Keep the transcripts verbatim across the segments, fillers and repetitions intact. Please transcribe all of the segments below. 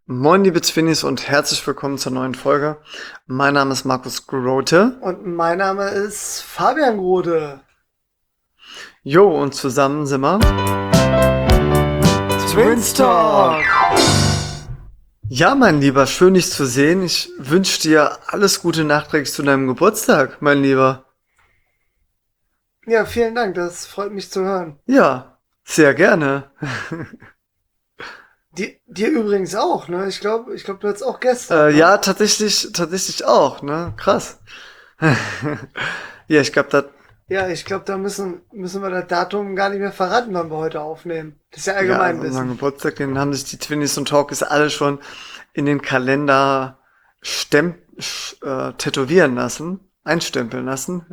Moin liebe Twinnies und herzlich willkommen zur neuen Folge. Mein Name ist Markus Grote. Und mein Name ist Fabian Grode. Jo, und zusammen sind wir Twinstalk. Ja, mein Lieber, schön dich zu sehen. Ich wünsche dir alles Gute nachträglich zu deinem Geburtstag, mein Lieber. Ja, vielen Dank, das freut mich zu hören. Ja, sehr gerne. Dir, dir übrigens auch, ne? Ich glaube, ich glaube, du hattest auch gestern. Äh, Ne? ja, tatsächlich, tatsächlich auch, ne? Krass. Ja, ich glaube, das, Ja, ich glaube, da müssen, müssen wir das Datum gar nicht mehr verraten, wann wir heute aufnehmen. Das ist ja ja, also unseren Allgemeinwissen. Geburtstag, den haben sich die Twinnies und Talkies alle schon in den Kalender stemp sch- äh, tätowieren lassen, einstempeln lassen.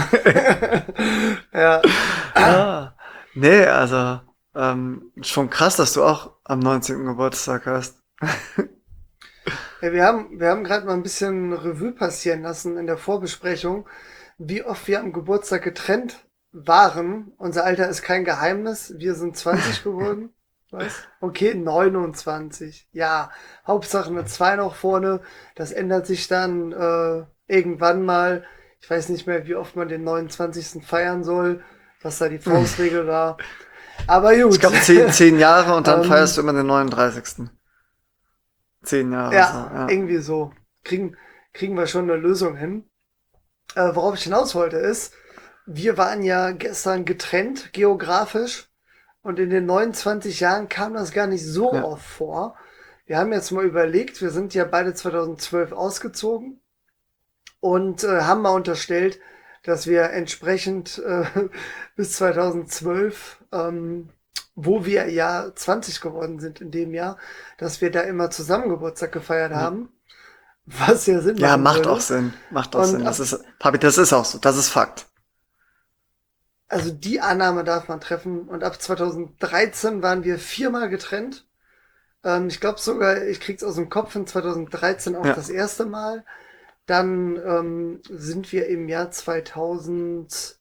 Ja. Ah, nee, also ähm, schon krass, dass du auch am neunzehnten Geburtstag hast. Ja, wir haben, wir haben gerade mal ein bisschen Revue passieren lassen in der Vorbesprechung, wie oft wir am Geburtstag getrennt waren. Unser Alter ist kein Geheimnis. Wir sind zwanzig geworden. Was? Okay, neunundzwanzig. Ja, Hauptsache eine zwei noch vorne. Das ändert sich dann äh, irgendwann mal. Ich weiß nicht mehr, wie oft man den neunundzwanzigsten feiern soll, was da die Faustregel war. Aber Ich gut. glaube zehn, zehn Jahre und dann feierst ähm, du immer den neununddreißigsten. Zehn Jahre so, ja, ja. irgendwie so. Kriegen, kriegen wir schon eine Lösung hin. Äh, worauf ich hinaus wollte ist, wir waren ja gestern getrennt geografisch und in den neunundzwanzig Jahren kam das gar nicht so Ja. oft vor. Wir haben jetzt mal überlegt, wir sind ja beide zweitausendzwölf ausgezogen und äh, haben mal unterstellt, dass wir entsprechend äh, bis zweitausendzwölf, ähm, wo wir ja zwanzig geworden sind in dem Jahr, dass wir da immer zusammen Geburtstag gefeiert Ja. haben, was ja Sinn Ja, machen macht auch würde. Sinn. Macht auch Und Sinn. Das ab ist, Papi, das ist auch so. Das ist Fakt. Also die Annahme darf man treffen. Und ab zweitausenddreizehn waren wir viermal getrennt. Ähm, ich glaube sogar, ich krieg's aus dem Kopf, in zweitausenddreizehn auch Ja. das erste Mal. Dann ähm, sind wir im Jahr zweitausendsiebzehn,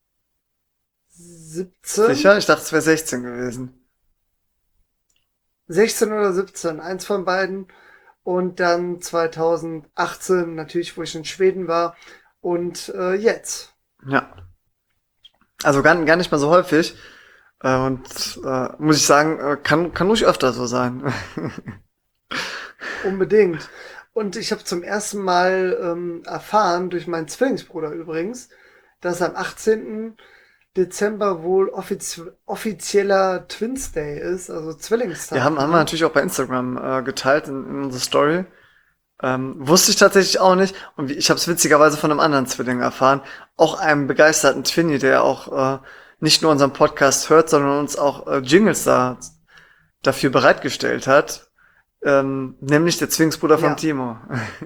Sicher? Ich dachte, es wäre sechzehn gewesen. sechzehn oder siebzehn, eins von beiden. Und dann zweitausendachtzehn, natürlich, wo ich in Schweden war. Und äh, jetzt. Ja. Also gar, gar nicht mal so häufig. Äh, und äh, muss ich sagen, äh, kann, kann ruhig öfter so sein. Unbedingt. Und ich habe zum ersten Mal ähm, erfahren, durch meinen Zwillingsbruder übrigens, dass am achtzehnten Dezember wohl offiz offizieller Twins Day ist, also Ja, Zwillingstag. haben, haben wir Ne? natürlich auch bei Instagram äh, geteilt in, in unserer Story. Ähm, wusste ich tatsächlich auch nicht. Und wie- ich habe es witzigerweise von einem anderen Zwilling erfahren. Auch einem begeisterten Twinny, der auch äh, nicht nur unseren Podcast hört, sondern uns auch äh, Jingles da, dafür bereitgestellt hat. Ähm, nämlich der Zwillingsbruder von Ja, Timo.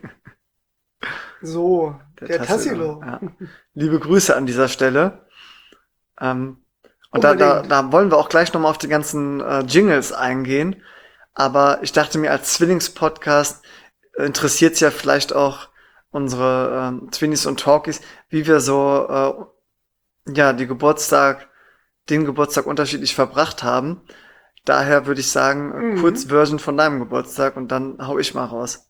so, Der der Tassilo. Tassilo. Ja. Liebe Grüße an dieser Stelle. Ähm, und da, da, Unbedingt. da wollen wir auch gleich nochmal auf die ganzen äh, Jingles eingehen. Aber ich dachte mir, als Zwillingspodcast interessiert es ja vielleicht auch unsere ähm, Twinnies und Talkies, wie wir so äh, ja die Geburtstag, den Geburtstag unterschiedlich verbracht haben. Daher würde ich sagen, äh, kurz Mhm. Version von deinem Geburtstag und dann hau ich mal raus.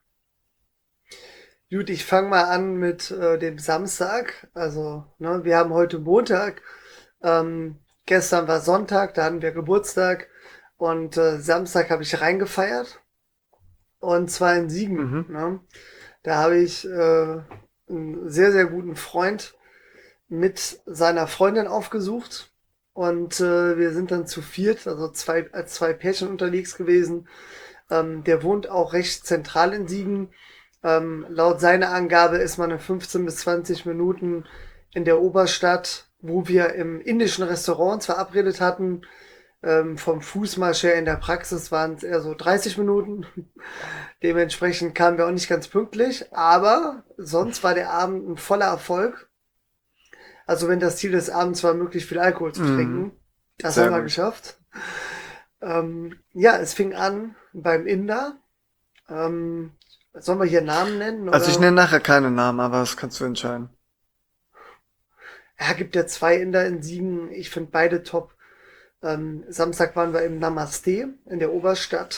Gut, ich fange mal an mit äh, dem Samstag. Also, ne, wir haben heute Montag. Ähm, gestern war Sonntag, da hatten wir Geburtstag. Und äh, Samstag habe ich reingefeiert. Und zwar in Siegen. Mhm. Ne? Da habe ich äh, einen sehr, sehr guten Freund mit seiner Freundin aufgesucht. Und äh, wir sind dann zu viert, also zwei, als zwei Pärchen unterwegs gewesen. Ähm, der wohnt auch recht zentral in Siegen. Ähm, laut seiner Angabe ist man in fünfzehn bis zwanzig Minuten in der Oberstadt, wo wir im indischen Restaurant uns verabredet hatten. Ähm, vom Fußmarsch her in der Praxis waren es eher so dreißig Minuten. Dementsprechend kamen wir auch nicht ganz pünktlich, aber sonst war der Abend ein voller Erfolg. Also wenn das Ziel des Abends war, möglichst viel Alkohol zu Mhm. trinken, das Sehr haben wir gut. geschafft. Ähm, ja, es fing an beim Inder. Ähm, sollen wir hier Namen nennen Also ich oder? nenne nachher keine Namen, aber das kannst du entscheiden. Ja, gibt ja zwei Inder in Siegen. Ich finde beide top. Ähm, Samstag waren wir im Namaste in der Oberstadt.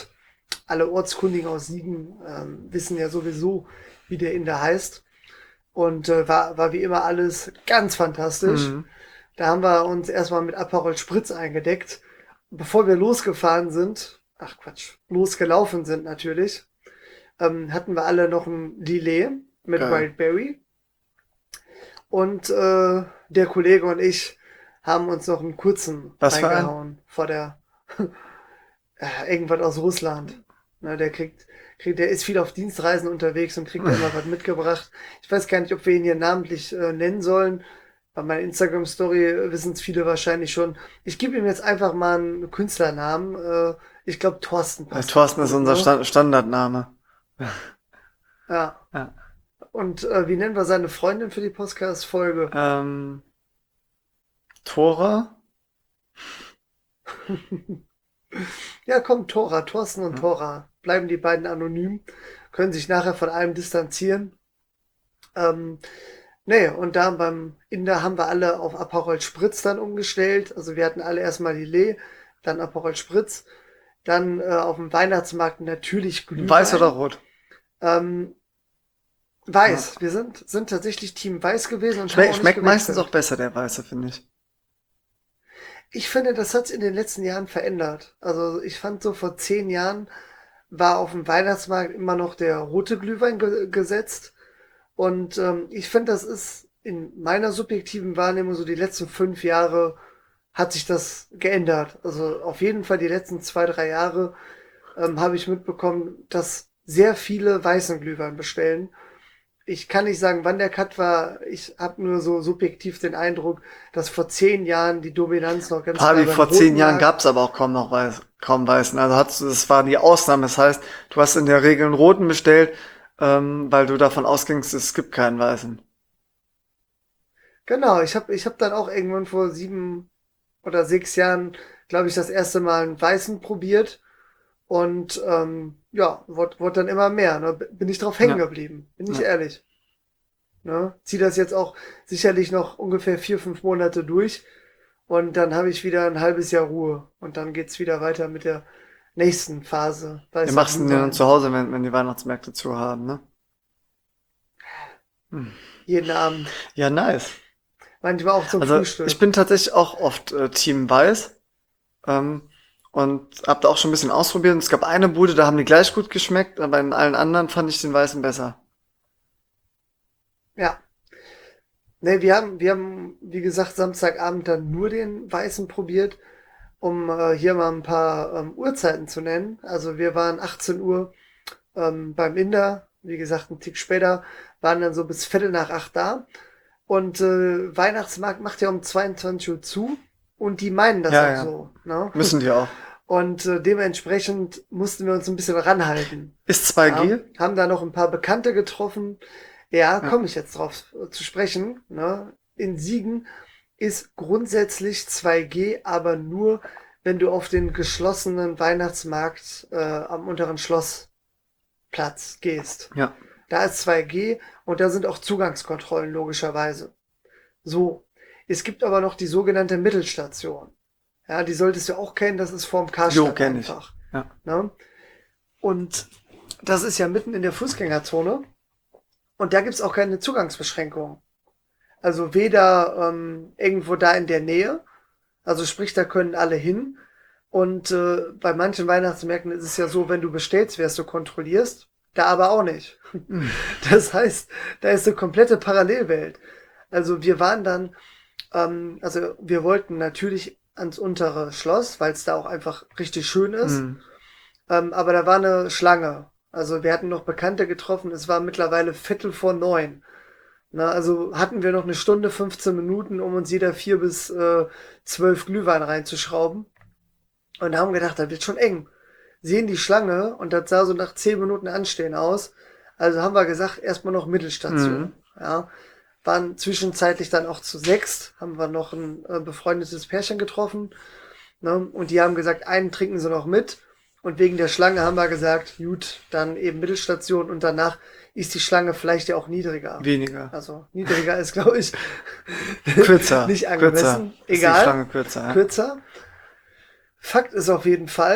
alle Ortskundigen aus Siegen ähm, wissen ja sowieso, wie der Inder heißt. Und äh, war, war wie immer alles ganz fantastisch. Mhm. Da haben wir uns erstmal mit Aperol Spritz eingedeckt. Bevor wir losgefahren sind, ach Quatsch, losgelaufen sind natürlich, ähm, hatten wir alle noch ein Lillet mit Geil. Wildberry. Und äh, der Kollege und ich haben uns noch einen kurzen Was für ein? reingehauen vor der äh, irgendwas aus Russland. Na, der kriegt, kriegt, der ist viel auf Dienstreisen unterwegs und kriegt da immer was mitgebracht. Ich weiß gar nicht, ob wir ihn hier namentlich äh, nennen sollen. Bei meiner Instagram-Story wissen es viele wahrscheinlich schon. Ich gebe ihm jetzt einfach mal einen Künstlernamen. Äh, ich glaube, Thorsten Äh, passt. Thorsten ist gut, unser ne? Sta Standardname. Ja. Ja. Und äh, wie nennen wir seine Freundin für die Podcast-Folge? Ähm, Tora? Ja, komm, Tora, Thorsten und Ja. Tora. Bleiben die beiden anonym, können sich nachher von allem distanzieren. Ähm, nee, und da beim Inder haben wir alle auf Aperol Spritz dann umgestellt. Also wir hatten alle erstmal Lillet, dann Aperol Spritz, dann äh, auf dem Weihnachtsmarkt natürlich Glühwein. Weiß oder rot? Ähm, Weiß. Wir sind, sind tatsächlich Team Weiß gewesen und haben Schme auch nicht schmeckt meistens gewechselt. auch besser, der Weiße, finde ich. Ich finde, das hat sich in den letzten Jahren verändert. Also ich fand so vor zehn Jahren war auf dem Weihnachtsmarkt immer noch der rote Glühwein ge gesetzt. Und ähm, ich finde, das ist in meiner subjektiven Wahrnehmung so die letzten fünf Jahre hat sich das geändert. Also auf jeden Fall die letzten zwei, drei Jahre ähm, habe ich mitbekommen, dass sehr viele weißen Glühwein bestellen. Ich kann nicht sagen, wann der Cut war. Ich habe nur so subjektiv den Eindruck, dass vor zehn Jahren die Dominanz noch ganz Fabi, klar beim vor zehn Roten Jahren lag. gab's aber auch kaum noch Weiß, kaum Weißen. Also hattest du, das war die Ausnahme. Das heißt, du hast in der Regel einen Roten bestellt, ähm, weil du davon ausgingst, es gibt keinen Weißen. Genau, ich habe ich hab dann auch irgendwann vor sieben oder sechs Jahren, glaube ich, das erste Mal einen Weißen probiert. Und ähm, ja, wurde, wurde dann immer mehr. Ne? Bin ich drauf hängen Ja. geblieben, bin ich Ja. ehrlich. Ne? Zieh das jetzt auch sicherlich noch ungefähr vier, fünf Monate durch. Und dann habe ich wieder ein halbes Jahr Ruhe. Und dann geht's wieder weiter mit der nächsten Phase. Wir Weißer machst du denn dann Glühwein. zu Hause, wenn, wenn die Weihnachtsmärkte zu haben, ne? Hm. Jeden Abend. Ja, nice. Manchmal auch zum Also Frühstück. ich bin tatsächlich auch oft äh, Team Weiß. Ähm, und hab da auch schon ein bisschen ausprobiert. Und es gab eine Bude, da haben die gleich gut geschmeckt, aber in allen anderen fand ich den Weißen besser. Ja. Ne, wir haben, wir haben, wie gesagt, Samstagabend dann nur den Weißen probiert, um äh, hier mal ein paar ähm, Uhrzeiten zu nennen. Also wir waren achtzehn Uhr ähm, beim Inder, wie gesagt, einen Tick später, waren dann so bis Viertel nach acht da. Und äh, Weihnachtsmarkt macht ja um zweiundzwanzig Uhr zu und die meinen das Ja, auch ja. so. Ne? Müssen die auch. Und äh, dementsprechend mussten wir uns ein bisschen ranhalten. Ist zwei G? Ja, haben da noch ein paar Bekannte getroffen. Ja, Ja. komme ich jetzt drauf äh, zu sprechen. Ne? In Siegen ist grundsätzlich zwei G, aber nur, wenn du auf den geschlossenen Weihnachtsmarkt äh, am unteren Schlossplatz gehst. Ja. Da ist zwei G und da sind auch Zugangskontrollen logischerweise. So, es gibt aber noch die sogenannte Mittelstation. Ja, die solltest du auch kennen, das ist vorm Jo, Karstadt kenn ich. einfach. Ja. Ne? Und das ist ja mitten in der Fußgängerzone und da gibt's auch keine Zugangsbeschränkungen. Also weder ähm, irgendwo da in der Nähe, also sprich, da können alle hin. Und äh, bei manchen Weihnachtsmärkten ist es ja so, wenn du bestellst, wirst du kontrollierst, da aber auch nicht. Das heißt, da ist eine komplette Parallelwelt. Also wir waren dann, ähm, also wir wollten natürlich ans untere Schloss, weil es da auch einfach richtig schön ist. Mhm. Ähm, aber da war eine Schlange. Also wir hatten noch Bekannte getroffen. Es war mittlerweile Viertel vor neun. Na, also hatten wir noch eine Stunde, fünfzehn Minuten, um uns jeder vier bis äh, zwölf Glühwein reinzuschrauben. Und haben gedacht, das wird schon eng. Sehen die Schlange und das sah so nach zehn Minuten Anstehen aus. Also haben wir gesagt, erstmal noch Mittelstation. Mhm. Ja, waren zwischenzeitlich dann auch zu sechst. Haben wir noch ein äh, befreundetes Pärchen getroffen. Ne? Und die haben gesagt, einen trinken sie noch mit. Und wegen der Schlange haben wir gesagt, gut, dann eben Mittelstation und danach ist die Schlange vielleicht ja auch niedriger. Weniger. Also niedriger ist, glaube ich, Kürzer. nicht angemessen. Kürzer. Ist die Egal, Schlange kürzer, ja. kürzer. Fakt ist auf jeden Fall,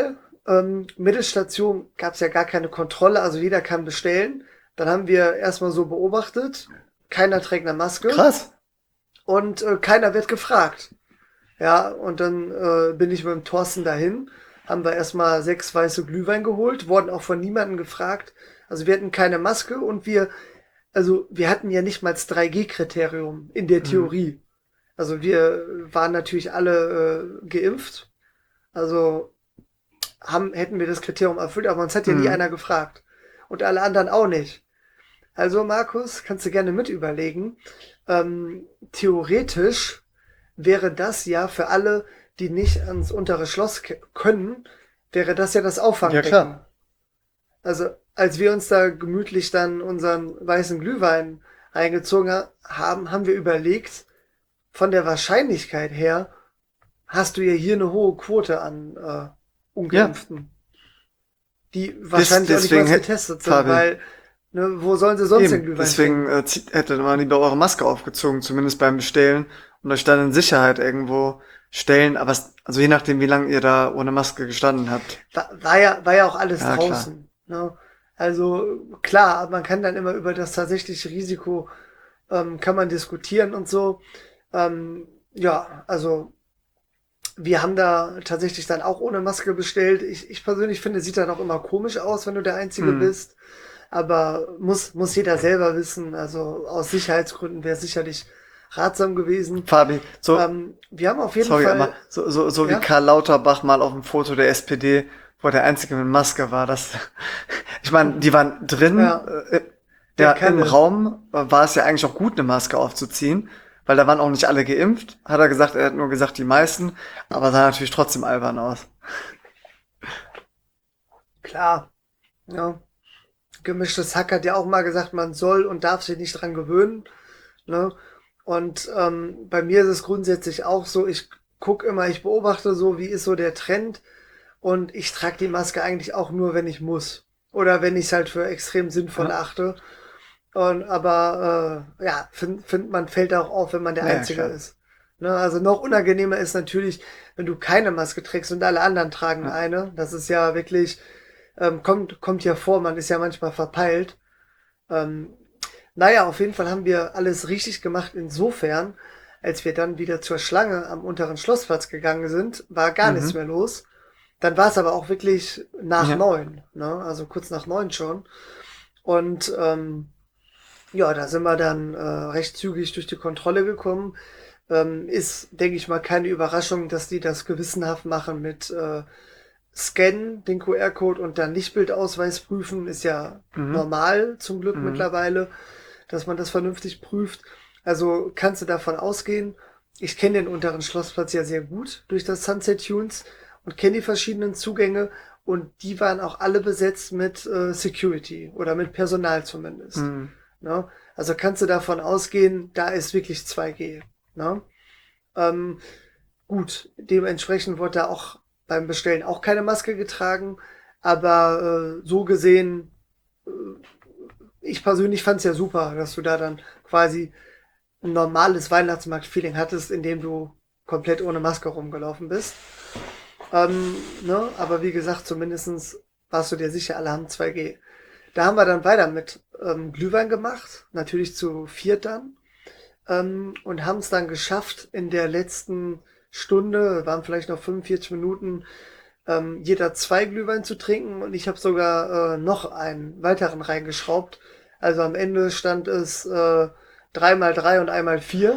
ähm, Mittelstation gab es ja gar keine Kontrolle, also jeder kann bestellen. Dann haben wir erstmal so beobachtet, keiner trägt eine Maske. Krass. Und äh, keiner wird gefragt. Ja, und dann äh, bin ich mit dem Thorsten dahin, haben wir erstmal sechs weiße Glühwein geholt, wurden auch von niemandem gefragt. Also wir hatten keine Maske und wir, also wir hatten ja nicht mal das drei G Kriterium in der Theorie. Mhm. Also wir waren natürlich alle äh, geimpft. Also haben, hätten wir das Kriterium erfüllt, aber uns hat ja mhm. nie einer gefragt. Und alle anderen auch nicht. Also Markus, kannst du gerne mit überlegen. Ähm, theoretisch wäre das ja für alle, die nicht ans untere Schloss k- können, wäre das ja das Auffangbecken. Ja, klar. Also als wir uns da gemütlich dann unseren weißen Glühwein reingezogen haben, haben wir überlegt, von der Wahrscheinlichkeit her hast du ja hier eine hohe Quote an äh, Ungeimpften, ja. die wahrscheinlich Des, auch nicht mal getestet sind, Fabi. weil ne, wo sollen sie sonst den Glühwein Deswegen äh, hätte man lieber eure Maske aufgezogen, zumindest beim Bestellen, und euch dann in Sicherheit irgendwo stellen, aber es, also je nachdem, wie lange ihr da ohne Maske gestanden habt. War, war ja war ja auch alles ja, draußen. Ne? Also klar, man kann dann immer über das tatsächliche Risiko ähm, kann man diskutieren und so. Ähm, ja, also wir haben da tatsächlich dann auch ohne Maske bestellt. Ich, ich persönlich finde, sieht dann auch immer komisch aus, wenn du der Einzige hm. bist. Aber muss muss jeder selber wissen. Also aus Sicherheitsgründen wäre sicherlich ratsam gewesen. Fabi, so ähm, wir haben auf jeden sorry, Fall aber so so so ja? wie Karl Lauterbach mal auf dem Foto der S P D, wo der Einzige mit Maske war. Das, ich meine, die waren drin. Ja, äh, ja im Raum war es ja eigentlich auch gut, eine Maske aufzuziehen, weil da waren auch nicht alle geimpft. Hat er gesagt, er hat nur gesagt die meisten, aber sah natürlich trotzdem albern aus. Klar, ja. Gemischtes Hack hat ja auch mal gesagt, man soll und darf sich nicht dran gewöhnen. Ne? Und ähm, bei mir ist es grundsätzlich auch so, ich gucke immer, ich beobachte so, wie ist so der Trend, und ich trage die Maske eigentlich auch nur, wenn ich muss. Oder wenn ich es halt für extrem sinnvoll ja. achte. Und aber äh, ja, find, find man fällt auch auf, wenn man der ja, Einzige klar. ist. Ne? Also noch unangenehmer ist natürlich, wenn du keine Maske trägst und alle anderen tragen ja. eine. Das ist ja wirklich... Ähm, kommt, kommt ja vor, man ist ja manchmal verpeilt. Ähm, naja, auf jeden Fall haben wir alles richtig gemacht insofern, als wir dann wieder zur Schlange am unteren Schlossplatz gegangen sind, war gar mhm. nichts mehr los. Dann war es aber auch wirklich nach ja. neun, ne? Also kurz nach neun schon. Und ähm, ja, da sind wir dann äh, recht zügig durch die Kontrolle gekommen. Ähm, ist, denke ich mal, keine Überraschung, dass die das gewissenhaft machen mit äh, Scannen, den Q R-Code und dann Lichtbildausweis prüfen, ist ja mhm. normal zum Glück mhm. mittlerweile, dass man das vernünftig prüft. Also kannst du davon ausgehen, ich kenne den unteren Schlossplatz ja sehr gut durch das Sunset Tunes und kenne die verschiedenen Zugänge, und die waren auch alle besetzt mit äh, Security oder mit Personal zumindest. Mhm. Ne? Also kannst du davon ausgehen, da ist wirklich zwei G. Ne? Ähm, gut, dementsprechend wurde da auch beim Bestellen auch keine Maske getragen, aber äh, so gesehen, äh, ich persönlich fand es ja super, dass du da dann quasi ein normales Weihnachtsmarkt-Feeling hattest, indem du komplett ohne Maske rumgelaufen bist. Ähm, ne? Aber wie gesagt, zumindestens warst du dir sicher, alle haben zwei G. Da haben wir dann weiter mit ähm, Glühwein gemacht, natürlich zu viert dann, ähm, und haben es dann geschafft, in der letzten Stunde, waren vielleicht noch fünfundvierzig Minuten, ähm, jeder zwei Glühwein zu trinken, und ich habe sogar äh, noch einen weiteren reingeschraubt. Also am Ende stand es äh, drei mal drei und einmal vier.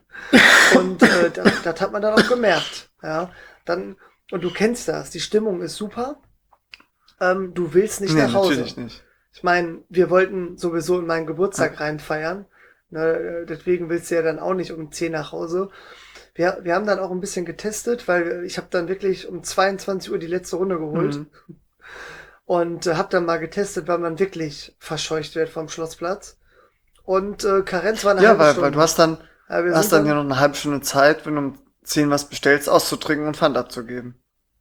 Und äh, das, das hat man dann auch gemerkt. Ja, dann, und du kennst das, die Stimmung ist super. Ähm, du willst nicht nee, nach Hause. Natürlich nicht. Ich meine, wir wollten sowieso in meinen Geburtstag ja. reinfeiern. Ne, deswegen willst du ja dann auch nicht um zehn nach Hause. Wir, wir haben dann auch ein bisschen getestet, weil ich habe dann wirklich um zweiundzwanzig Uhr die letzte Runde geholt. Mhm. Und äh, habe dann mal getestet, weil man wirklich verscheucht wird vom Schlossplatz. Und äh, Karenz war eine ja, halbe weil, Stunde. Ja, weil du hast dann, ja, hast dann, dann ja noch eine halbe Stunde Zeit, wenn du um zehn was bestellst, auszutrinken und Pfand abzugeben.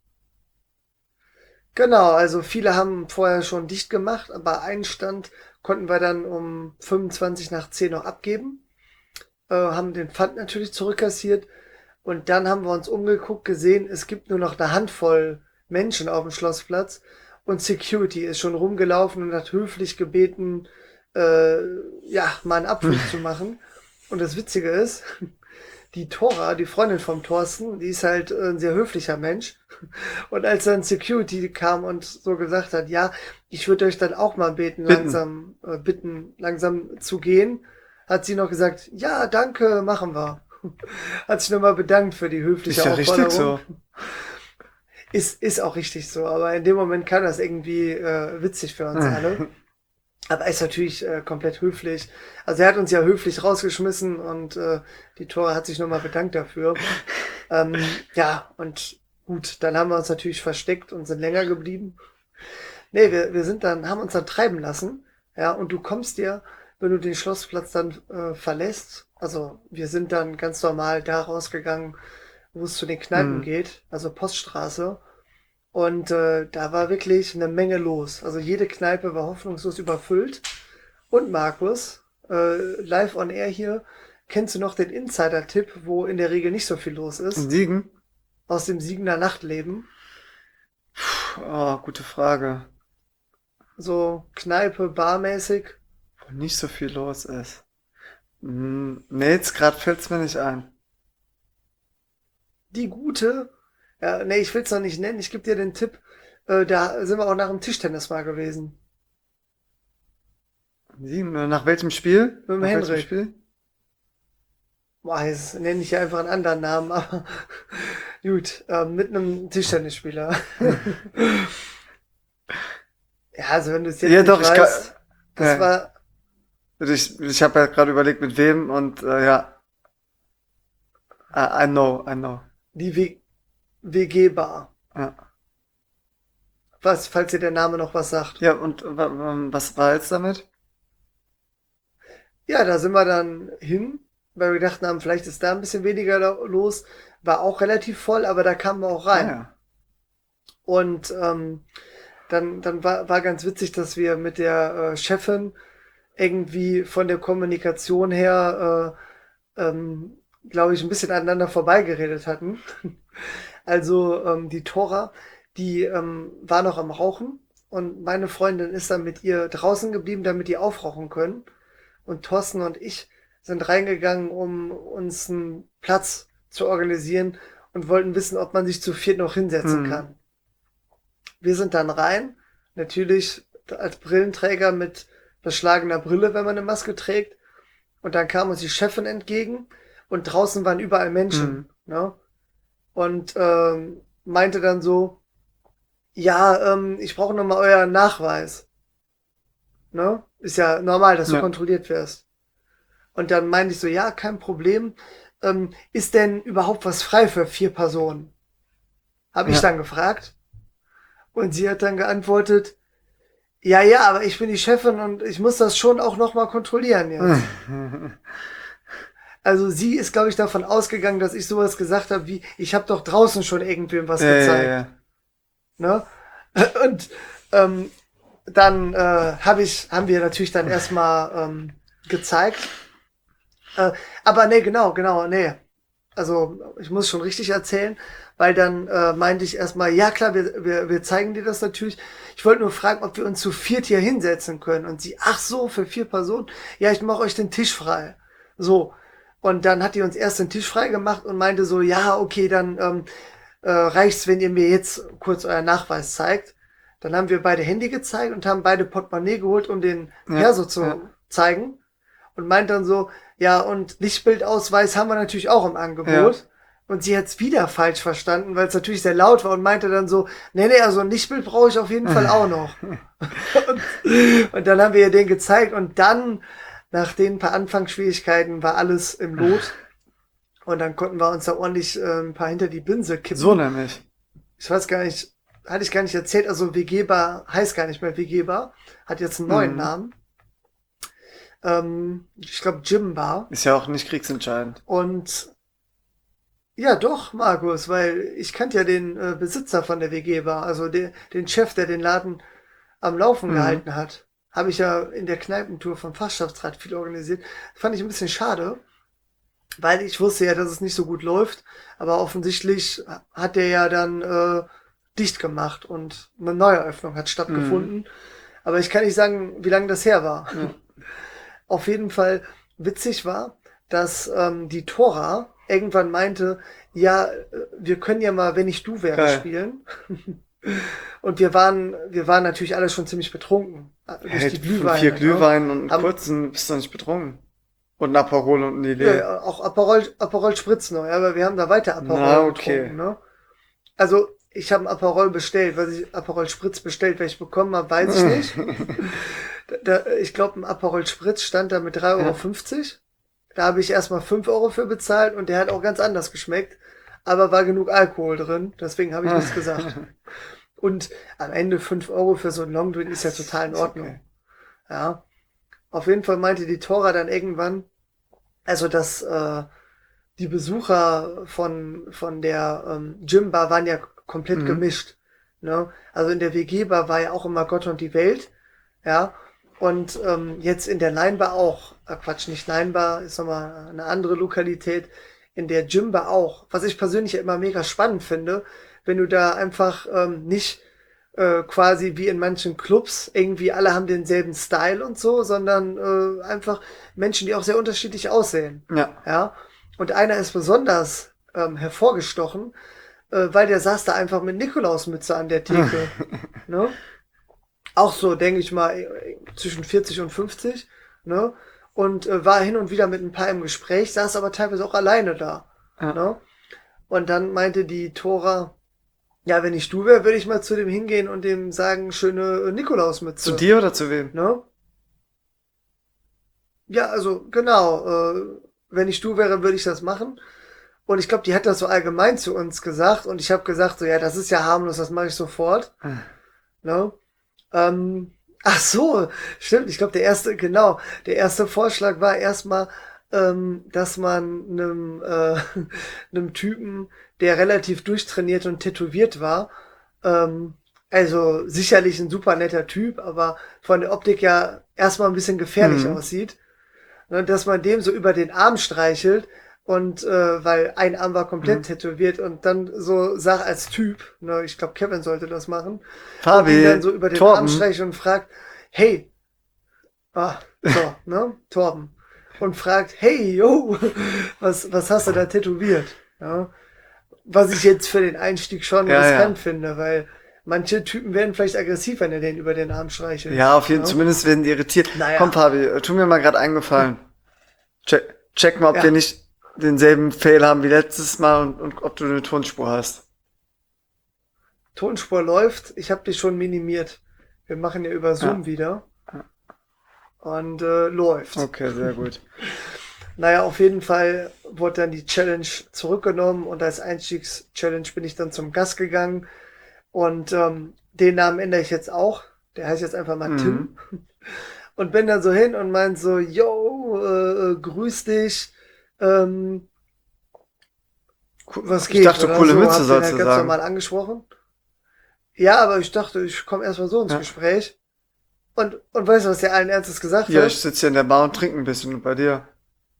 Genau, also viele haben vorher schon dicht gemacht, aber einen Stand konnten wir dann um fünfundzwanzig nach zehn noch abgeben. Äh, haben den Pfand natürlich zurückkassiert. Und dann haben wir uns umgeguckt, gesehen, es gibt nur noch eine Handvoll Menschen auf dem Schlossplatz und Security ist schon rumgelaufen und hat höflich gebeten, äh, ja, mal einen Abflug zu machen. Und das Witzige ist, die Tora, die Freundin vom Thorsten, die ist halt ein sehr höflicher Mensch. Und als dann Security kam und so gesagt hat, ja, ich würde euch dann auch mal beten, Bitten. langsam, äh, bitten, langsam zu gehen, hat sie noch gesagt, ja, danke, machen wir. Hat sich nochmal bedankt für die höfliche Ist ja Aufforderung. richtig so. Ist, ist auch richtig so, aber in dem Moment kam das irgendwie äh, witzig für uns alle. Aber er ist natürlich äh, komplett höflich. Also er hat uns ja höflich rausgeschmissen und äh, die Tora hat sich nochmal bedankt dafür. ähm, ja, und gut, dann haben wir uns natürlich versteckt und sind länger geblieben. Nee, wir, wir sind dann, haben uns dann treiben lassen. Ja, und du kommst dir, wenn du den Schlossplatz dann äh, verlässt, also wir sind dann ganz normal da rausgegangen, wo es zu den Kneipen Mhm. geht, also Poststraße. Und äh, da war wirklich eine Menge los. Also jede Kneipe war hoffnungslos überfüllt. Und Markus, äh, live on air hier, kennst du noch den Insider-Tipp, wo in der Regel nicht so viel los In ist, Siegen? aus dem Siegener Nachtleben? Oh, gute Frage. So Kneipe, barmäßig. Wo nicht so viel los ist. Hm, nee, jetzt gerade fällt's mir nicht ein. Die gute, ja, nee, ich will's noch nicht nennen, ich gebe dir den Tipp, äh, da sind wir auch nach dem Tischtennis mal gewesen. Siegen, äh, nach welchem Spiel? Mit dem Nach welchem Henrik. Spiel? Boah, jetzt nenne ich ja einfach einen anderen Namen, aber gut, äh, mit einem Tischtennisspieler. Ja, also wenn du es jetzt Ja, nicht doch, ich kann. weißt, das Ja. war, Ich, ich habe ja gerade überlegt, mit wem und äh, ja. I, I know, I know. die w W G-Bar. Ja, Was, falls dir der Name noch was sagt. ja und wa- wa- was war jetzt damit? Ja, da sind wir dann hin, weil wir gedacht haben, vielleicht ist da ein bisschen weniger da los. War auch relativ voll, aber da kamen wir auch Ah, rein. ja. Und ähm, dann, dann war, war ganz witzig, dass wir mit der äh, Chefin irgendwie von der Kommunikation her, äh, ähm, glaube ich, ein bisschen aneinander vorbeigeredet hatten. Also ähm, die Tora, die ähm, war noch am Rauchen und meine Freundin ist dann mit ihr draußen geblieben, damit die aufrauchen können. Und Thorsten und ich sind reingegangen, um uns einen Platz zu organisieren und wollten wissen, ob man sich zu viert noch hinsetzen Mhm. kann. Wir sind dann rein, natürlich als Brillenträger mit beschlagener Brille, wenn man eine Maske trägt. Und dann kam uns die Chefin entgegen und draußen waren überall Menschen. Mhm. Ne? Und ähm, meinte dann so, ja, ähm, ich brauche nochmal euren Nachweis. Ne? Ist ja normal, dass du Ja. kontrolliert wirst. Und dann meinte ich so, ja, kein Problem. Ähm, ist denn überhaupt was frei für vier Personen? Habe ich Ja. dann gefragt. Und sie hat dann geantwortet, ja, ja, aber ich bin die Chefin und ich muss das schon auch nochmal kontrollieren jetzt. Also sie ist, glaube ich, davon ausgegangen, dass ich sowas gesagt habe wie, ich habe doch draußen schon irgendwem was Ja, ja, gezeigt. ja. Ne? Und ähm, dann äh, hab ich, haben wir natürlich dann erstmal ähm, gezeigt. Äh, aber nee, genau, genau, nee. Also ich muss schon richtig erzählen, weil dann äh, meinte ich erstmal, ja klar, wir, wir, wir zeigen dir das natürlich. Ich wollte nur fragen, ob wir uns zu viert hier hinsetzen können. Und sie, ach so, für vier Personen? Ja, ich mache euch den Tisch frei. So. Und dann hat die uns erst den Tisch frei gemacht und meinte so, ja, okay, dann ähm, äh, reicht's, wenn ihr mir jetzt kurz euren Nachweis zeigt. Dann haben wir beide Handy gezeigt und haben beide Portemonnaie geholt, um den Ja, Perso zu ja. zeigen. Und meint dann so, ja, und Lichtbildausweis haben wir natürlich auch im Angebot. Ja. Und sie hat's wieder falsch verstanden, weil es natürlich sehr laut war und meinte dann so, nee, nee, also ein Lichtbild brauche ich auf jeden Fall auch noch. und, und dann haben wir ihr den gezeigt und dann, nach den paar Anfangsschwierigkeiten, war alles im Lot. Und dann konnten wir uns da ordentlich äh, ein paar hinter die Binse kippen. So nämlich. Ich weiß gar nicht, hatte ich gar nicht erzählt, also W G-Bar heißt gar nicht mehr W G-Bar, hat jetzt einen neuen Mhm. Namen. Ähm, ich glaube Gym-Bar. Ist ja auch nicht kriegsentscheidend. Und ja, doch, Markus, weil ich kannte ja den äh, Besitzer von der W G-Bar, also de, den Chef, der den Laden am Laufen Mhm. gehalten hat. Habe ich ja in der Kneipentour vom Fachschaftsrat viel organisiert. Fand ich ein bisschen schade, weil ich wusste ja, dass es nicht so gut läuft. Aber offensichtlich hat der ja dann äh, dicht gemacht und eine Neueröffnung hat stattgefunden. Mhm. Aber ich kann nicht sagen, wie lange das her war. Ja. Auf jeden Fall witzig war, dass ähm, die Tora irgendwann meinte, ja, wir können ja mal, wenn ich du wäre, Geil. spielen. Und wir waren, wir waren natürlich alle schon ziemlich betrunken. Durch hey, die Glühweine. Vier Glühwein und einen kurzen bist du nicht betrunken. Und ein Aperol und ein Lillet. Ja, auch Aperol, Aperol Spritz noch, ja, aber wir haben da weiter Aperol Na, okay. getrunken, ne? Also, ich habe ein Aperol bestellt, was ich Aperol Spritz bestellt, welches ich bekommen habe, weiß ich nicht. da, ich glaube, ein Aperol Spritz stand da mit drei Euro fünfzig. Ja. Da habe ich erstmal fünf Euro für bezahlt und der hat auch ganz anders geschmeckt. Aber war genug Alkohol drin, deswegen habe ich nichts gesagt. Und am Ende fünf Euro für so ein Longdrink ist ja total in Ordnung. Okay. Ja. Auf jeden Fall meinte die Tora dann irgendwann, also dass äh, die Besucher von von der ähm, Gym-Bar waren ja komplett mhm. gemischt. Ne? Also in der W G-Bar war ja auch immer Gott und die Welt. Ja. Und ähm, jetzt in der Line-Bar auch. Äh, Quatsch, nicht Line-Bar, ist nochmal eine andere Lokalität. In der Gym-Bar auch. Was ich persönlich ja immer mega spannend finde, wenn du da einfach ähm, nicht äh, quasi wie in manchen Clubs irgendwie alle haben denselben Style und so, sondern äh, einfach Menschen, die auch sehr unterschiedlich aussehen. Ja. Ja. Und einer ist besonders ähm, hervorgestochen, äh, weil der saß da einfach mit Nikolausmütze an der Theke. Ne? Auch so, denke ich mal, zwischen vierzig und fünfzig, ne? Und äh, war hin und wieder mit ein paar im Gespräch, saß aber teilweise auch alleine da. Ja. Ne? Und dann meinte die Tora, ja, wenn ich du wäre, würde ich mal zu dem hingehen und dem sagen, schöne Nikolausmütze. Zu dir oder zu wem? Ne? Ja, also genau, äh, wenn ich du wäre, würde ich das machen. Und ich glaube, die hat das so allgemein zu uns gesagt. Und ich habe gesagt, so ja, das ist ja harmlos, das mache ich sofort. Hm. Ne? Ähm, ach so, stimmt. Ich glaube, der erste, genau, der erste Vorschlag war erstmal, ähm, dass man einem, äh, einem Typen, der relativ durchtrainiert und tätowiert war, ähm, also sicherlich ein super netter Typ, aber von der Optik ja erstmal ein bisschen gefährlich mhm. aussieht, und dass man dem so über den Arm streichelt. Und äh, weil ein Arm war komplett mhm. tätowiert und dann so sagt als Typ, ne, ich glaube Kevin sollte das machen, Fabi, und ihn dann so über den Torben. Arm streicht und fragt, hey, ah, so, ne, Torben, und fragt, hey, yo, was was hast du da tätowiert? Ja, was ich jetzt für den Einstieg schon ja, riskant ja. finde, weil manche Typen werden vielleicht aggressiv, wenn er den über den Arm streichelt. Ja, auf jeden Fall, ja? Zumindest werden die irritiert. Naja. Komm, Fabi, tu mir mal gerade eingefallen. Check, check mal, ob ja. wir nicht denselben Fail haben wie letztes Mal und, und ob du eine Tonspur hast. Tonspur läuft, ich habe die schon minimiert. Wir machen ja über Zoom ja. wieder. Und äh, läuft. Okay, sehr gut. Naja, auf jeden Fall wurde dann die Challenge zurückgenommen und als Einstiegs-Challenge bin ich dann zum Gast gegangen. Und ähm, den Namen ändere ich jetzt auch. Der heißt jetzt einfach mal mhm. Tim. Und bin dann so hin und meint so, yo, äh, grüß dich. Ähm, was geht? Ich dachte, coole so, Mütze sollst du ganz sagen. Normal angesprochen. Ja, aber ich dachte, ich komme erstmal so ins ja. Gespräch. Und, und weißt du, was der allen Ernstes gesagt ja, hat? Ja, ich sitze hier in der Bar und trinke ein bisschen bei dir.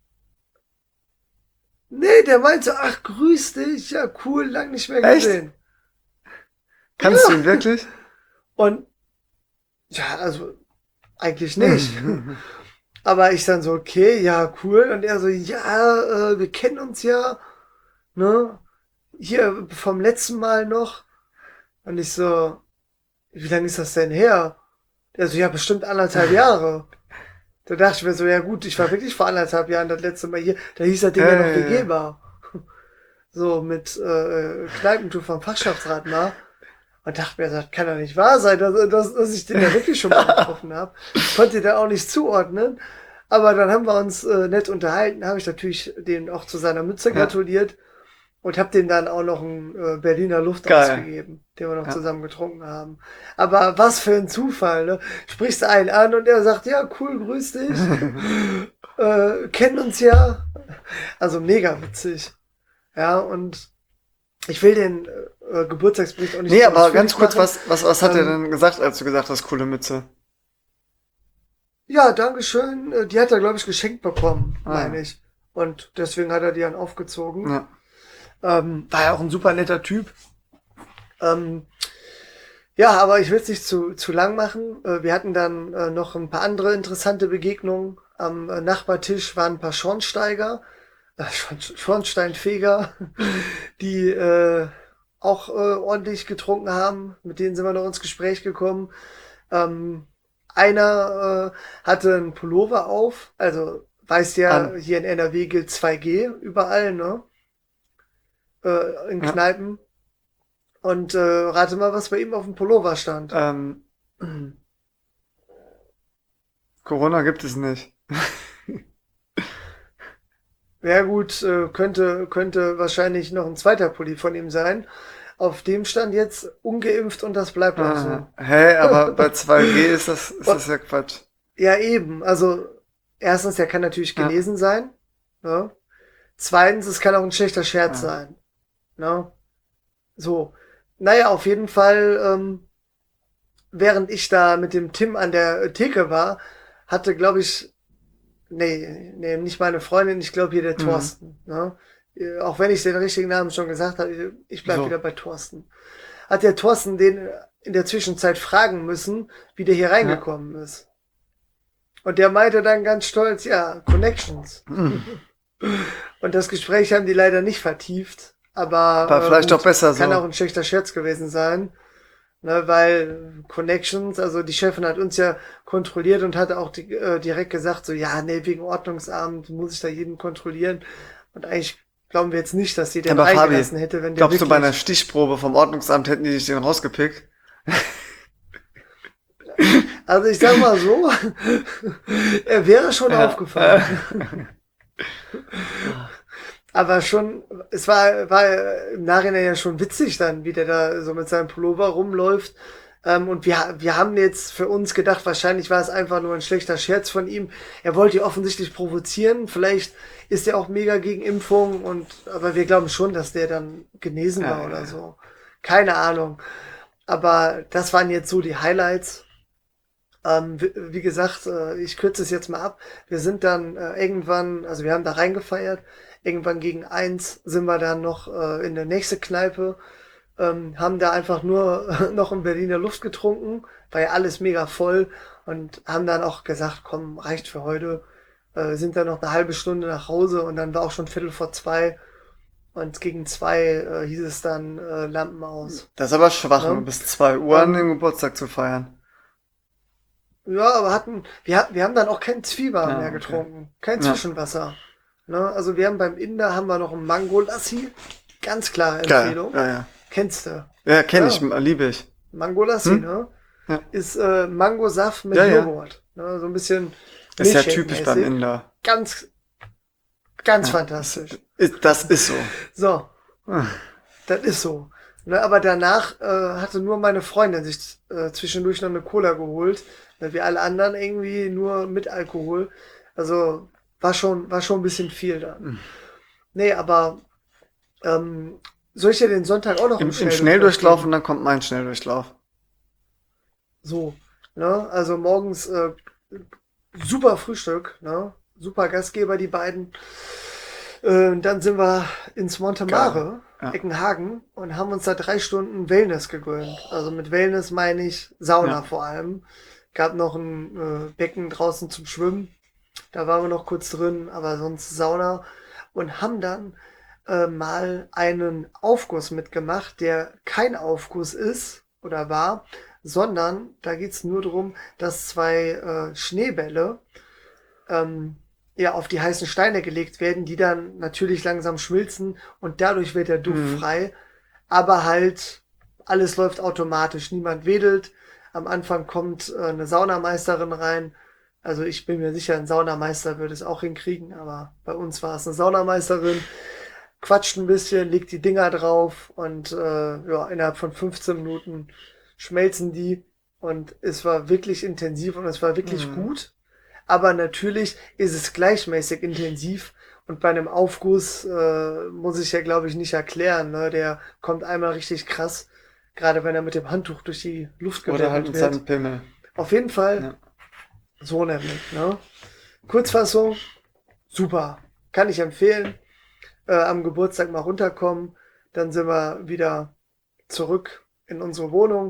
Nee, der meinte so, ach, grüß dich. Ja, cool, lang nicht mehr gesehen. Echt? Kannst ja. du ihn wirklich? Und, ja, also, eigentlich nicht. Aber ich dann so, okay, ja, cool. Und er so, ja, äh, wir kennen uns ja, ne? Hier vom letzten Mal noch. Und ich so, wie lange ist das denn her? Der so, ja, bestimmt anderthalb Jahre. Da dachte ich mir so, ja gut, ich war wirklich vor anderthalb Jahren das letzte Mal hier. Da hieß das Ding ja, ja noch W G-Bar. So, mit äh, Kneipentour vom Fachschaftsrat mal. Und dachte mir, das kann doch nicht wahr sein, dass, dass, dass ich den ja wirklich schon mal getroffen habe. Konnte den auch nicht zuordnen. Aber dann haben wir uns äh, nett unterhalten, habe ich natürlich dem auch zu seiner Mütze gratuliert und habe dem dann auch noch einen äh, Berliner Luft Geil. ausgegeben, den wir noch ja. zusammen getrunken haben. Aber was für ein Zufall, ne? Sprichst du einen an und er sagt, ja, cool, grüß dich. äh, kennen uns ja. Also mega witzig. Ja, und ich will den äh, Geburtstagsbericht auch nicht. Nee, aber ganz kurz, machen. was, was, was hat ähm, er denn gesagt, als du gesagt hast, coole Mütze? Ja, dankeschön. Die hat er, glaube ich, geschenkt bekommen, ah. meine ich. Und deswegen hat er die dann aufgezogen. Ja. Ähm, war ja auch ein super netter Typ. Ähm, Ja, aber ich will es nicht zu, zu lang machen. Äh, Wir hatten dann äh, noch ein paar andere interessante Begegnungen. Am äh, Nachbartisch waren ein paar Schornsteiger, äh, Schorn- Schornsteinfeger, die äh, auch äh, ordentlich getrunken haben. Mit denen sind wir noch ins Gespräch gekommen. Ähm, einer äh, hatte einen Pullover auf, also weißt ja, An. hier in N R W gilt zwei G überall, ne? Äh, in Ja. Kneipen. Und äh, rate mal, was bei ihm auf dem Pullover stand. Ähm, Corona gibt es nicht. Ja gut, äh, könnte, könnte wahrscheinlich noch ein zweiter Pulli von ihm sein. Auf dem stand jetzt ungeimpft und das bleibt auch Ah, so. hä, aber bei zwei G ist das, ist Und, das ja Quatsch. ja eben, also erstens, der kann natürlich Ja, genesen sein. Ne? Zweitens, es kann auch ein schlechter Scherz ja. sein. Ne? So. Naja, auf jeden Fall, ähm, während ich da mit dem Tim an der Theke war, hatte, glaube ich, nee, nee, nicht meine Freundin, ich glaube hier der Mhm. Thorsten. Ne? Äh, Auch wenn ich den richtigen Namen schon gesagt habe, ich bleib wieder So. bei Thorsten. Hat der Thorsten den in der Zwischenzeit fragen müssen, wie der hier Ja. reingekommen ist. Und der meinte dann ganz stolz, ja, Connections. Mhm. Und das Gespräch haben die leider nicht vertieft. Aber Aber äh, vielleicht auch gut, besser kann so. auch ein schlechter Scherz gewesen sein. Ne, weil Connections, also die Chefin hat uns ja kontrolliert und hat auch die, äh, direkt gesagt, so, ja, nee, wegen Ordnungsamt muss ich da jeden kontrollieren. Und eigentlich glauben wir jetzt nicht, dass sie den Aber Fabi, reingelassen hätte, wenn der glaubst du, bei einer wirklich, Stichprobe vom Ordnungsamt hätten die dich den rausgepickt? also ich sag mal so, er wäre schon Ja. Äh. aufgefallen. Aber schon, es war, war im Nachhinein ja schon witzig dann, wie der da so mit seinem Pullover rumläuft. Ähm, und wir, wir haben jetzt für uns gedacht, wahrscheinlich war es einfach nur ein schlechter Scherz von ihm. Er wollte ihn offensichtlich provozieren. Vielleicht ist er auch mega gegen Impfung und, aber wir glauben schon, dass der dann genesen Ja, war ja, oder ja. so. Keine Ahnung. Aber das waren jetzt so die Highlights. Ähm, wie, wie gesagt, äh, ich kürze es jetzt mal ab. Wir sind dann äh, irgendwann, also wir haben da reingefeiert. Irgendwann gegen eins sind wir dann noch äh, in der nächste Kneipe, ähm, haben da einfach nur noch in Berliner Luft getrunken, war ja alles mega voll und haben dann auch gesagt, komm, reicht für heute. Äh, sind dann noch eine halbe Stunde nach Hause und dann war auch schon Viertel vor zwei und gegen zwei äh, hieß es dann äh, Lampen aus. Das ist aber schwach, nur Ne? bis zwei Uhr an den Ähm, Geburtstag zu feiern. Ja, aber hatten, wir, wir haben dann auch kein Zwieber mehr Ja, okay. getrunken. Kein Ja, Zwischenwasser. Ne? Also wir haben beim Inder haben wir noch einen Mango Lassi. Ganz klare geil. Empfehlung. Ja, ja. Kennst du? Ja, kenne ich, Ja, liebe ich. Mango Lassi, Hm? ne? Ja. Ist äh, Mangosaft mit Ja, ja. Joghurt. Ne? So ein bisschen Ist ja typisch beim Milchshake-mäßig. Inder. Ganz, ganz Ja, das fantastisch. ist, das ist so. So, Hm. das ist so. Ne, aber danach äh, hatte nur meine Freundin sich äh, zwischendurch noch eine Cola geholt. Ne, wie alle anderen irgendwie nur mit Alkohol. Also war schon, war schon ein bisschen viel da. Nee, aber ähm, soll ich dir den Sonntag auch noch im Im, im Schnelldurchlauf Schnelldurchlauf und geben? dann kommt mein Schnelldurchlauf. So, ne? Also morgens äh, super Frühstück, ne? Super Gastgeber, die beiden. Äh, dann sind wir ins Geil. Montemare, Ja, Eckenhagen, und haben uns da drei Stunden Wellness gegönnt. Also mit Wellness meine ich Sauna ja. vor allem. Gab noch ein äh, Becken draußen zum Schwimmen. Da waren wir noch kurz drin, aber sonst Sauna. Und haben dann äh, mal einen Aufguss mitgemacht, der kein Aufguss ist oder war, sondern da geht's nur darum, dass zwei äh, Schneebälle ähm, ja, auf die heißen Steine gelegt werden, die dann natürlich langsam schmilzen und dadurch wird der Duft Mhm. frei. Aber halt, alles läuft automatisch, niemand wedelt. Am Anfang kommt äh, eine Saunameisterin rein. Also ich bin mir sicher, ein Saunameister würde es auch hinkriegen, aber bei uns war es eine Saunameisterin. Quatscht ein bisschen, legt die Dinger drauf und äh, ja, innerhalb von fünfzehn Minuten schmelzen die und es war wirklich intensiv und es war wirklich Mhm. gut. Aber natürlich ist es gleichmäßig intensiv und bei einem Aufguss äh, muss ich ja, glaube ich, nicht erklären. Ne? Der kommt einmal richtig krass, gerade wenn er mit dem Handtuch durch die Luft Oder halt gewirbelt mit wird. seinem Pimmel. Auf jeden Fall Ja. so nämlich. Ne? Kurzfassung, super. Kann ich empfehlen. Äh, am Geburtstag mal runterkommen. Dann sind wir wieder zurück in unsere Wohnung.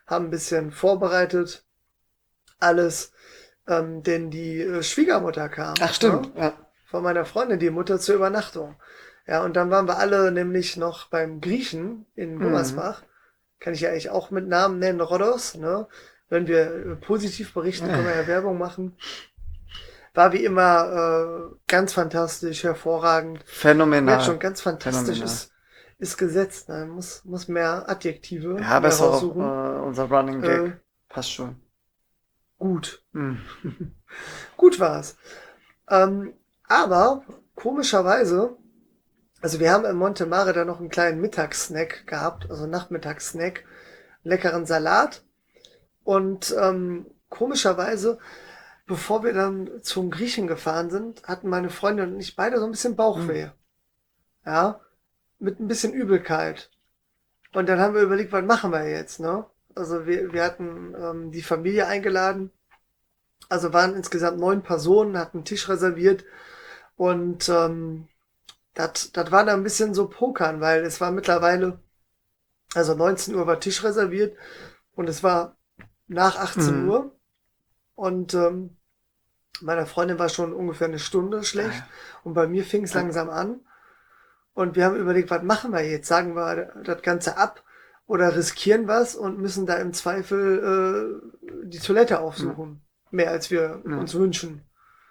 haben ein bisschen vorbereitet, alles, ähm, denn die äh, Schwiegermutter kam. Ach, stimmt, ne? ja. Von meiner Freundin, die Mutter zur Übernachtung. Ja, und dann waren wir alle nämlich noch beim Griechen in Mhm. Gummersbach. Kann ich ja eigentlich auch mit Namen nennen, Rhodos, ne? Wenn wir äh, positiv berichten, können wir ja Werbung machen. War wie immer äh, ganz fantastisch, hervorragend. Merkt schon, Phänomenal. ganz fantastisch Phänomenal. ist, ist gesetzt. Ne? Muss, muss mehr Adjektive Ja, aber mir ist doch auch raussuchen. äh, unser Running Äh, Gag. Passt schon. gut. Mhm. Gut war's. Ähm, aber komischerweise, also wir haben in Monte Mare da noch einen kleinen Mittagssnack gehabt, also Nachmittagssnack, leckeren Salat. Und ähm, komischerweise, bevor wir dann zum Griechen gefahren sind, hatten meine Freundin und ich beide so ein bisschen Mhm. Bauchweh. Ja, mit ein bisschen Übelkeit. Und dann haben wir überlegt, was machen wir jetzt, ne? Also wir, wir hatten ähm, die Familie eingeladen, also waren insgesamt neun Personen, hatten einen Tisch reserviert und ähm, das das war dann ein bisschen so Pokern, weil es war mittlerweile, also neunzehn Uhr war Tisch reserviert und es war nach achtzehn Mhm. Uhr und ähm, meiner Freundin war schon ungefähr eine Stunde Ah, schlecht ja. und bei mir fing es Ja. langsam an und wir haben überlegt, was machen wir jetzt? Sagen wir das Ganze ab oder riskieren was und müssen da im Zweifel äh, die Toilette Ja. aufsuchen, mehr als wir Ja. uns wünschen.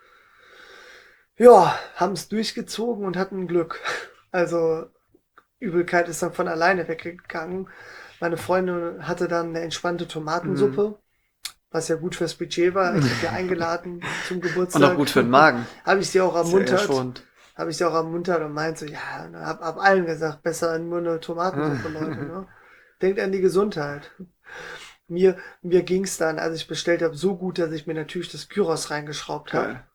Ja, haben es durchgezogen und hatten Glück. Also Übelkeit ist dann von alleine weggegangen. Meine Freundin hatte dann eine entspannte Mhm. Tomatensuppe, was ja gut fürs Budget war. Ich habe ja eingeladen zum Und auch Geburtstag. gut für den Magen. Habe ich sie auch Ist ja eher ermuntert. schonend. Habe ich sie auch ermuntert und meinte, ja, ne, hab, hab allen gesagt, besser nur eine Tomatensuppe, Leute, ne? Denkt an die Gesundheit. Mir, mir ging's dann, als ich bestellt habe, so gut, dass ich mir natürlich das Gyros reingeschraubt habe. Geil.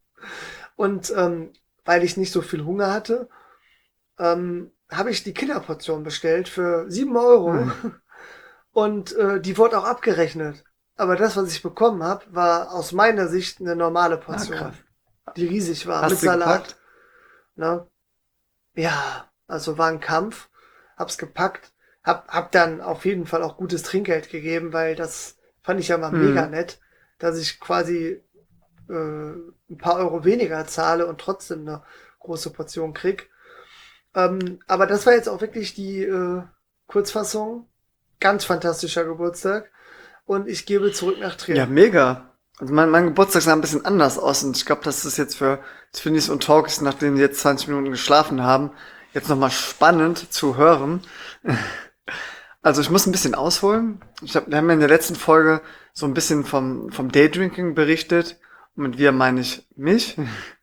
Und ähm, weil ich nicht so viel Hunger hatte, ähm, habe ich die Kinderportion bestellt für sieben Euro Mhm. und äh, die wurde auch abgerechnet. Aber das, was ich bekommen habe, war aus meiner Sicht eine normale Ah, krass. Portion, die riesig war, mit Hast du Salat. gepackt? Ne? Ja, also war ein Kampf, hab's gepackt, hab, hab dann auf jeden Fall auch gutes Trinkgeld gegeben, weil das fand ich ja mal mega Mhm. nett, dass ich quasi äh, ein paar Euro weniger zahle und trotzdem eine große Portion krieg. Ähm, aber das war jetzt auch wirklich die äh, Kurzfassung. Ganz fantastischer Geburtstag. Und ich gebe zurück nach Ja, Trier. mega. Also mein, mein Geburtstag sah ein bisschen anders aus und ich glaube, das ist jetzt für Twinnies und Talkies, nachdem sie jetzt zwanzig Minuten geschlafen haben, jetzt nochmal spannend zu hören. Also ich muss ein bisschen ausholen. Ich hab, wir haben ja in der letzten Folge so ein bisschen vom, vom Daydrinking berichtet. Und mit wir meine ich mich.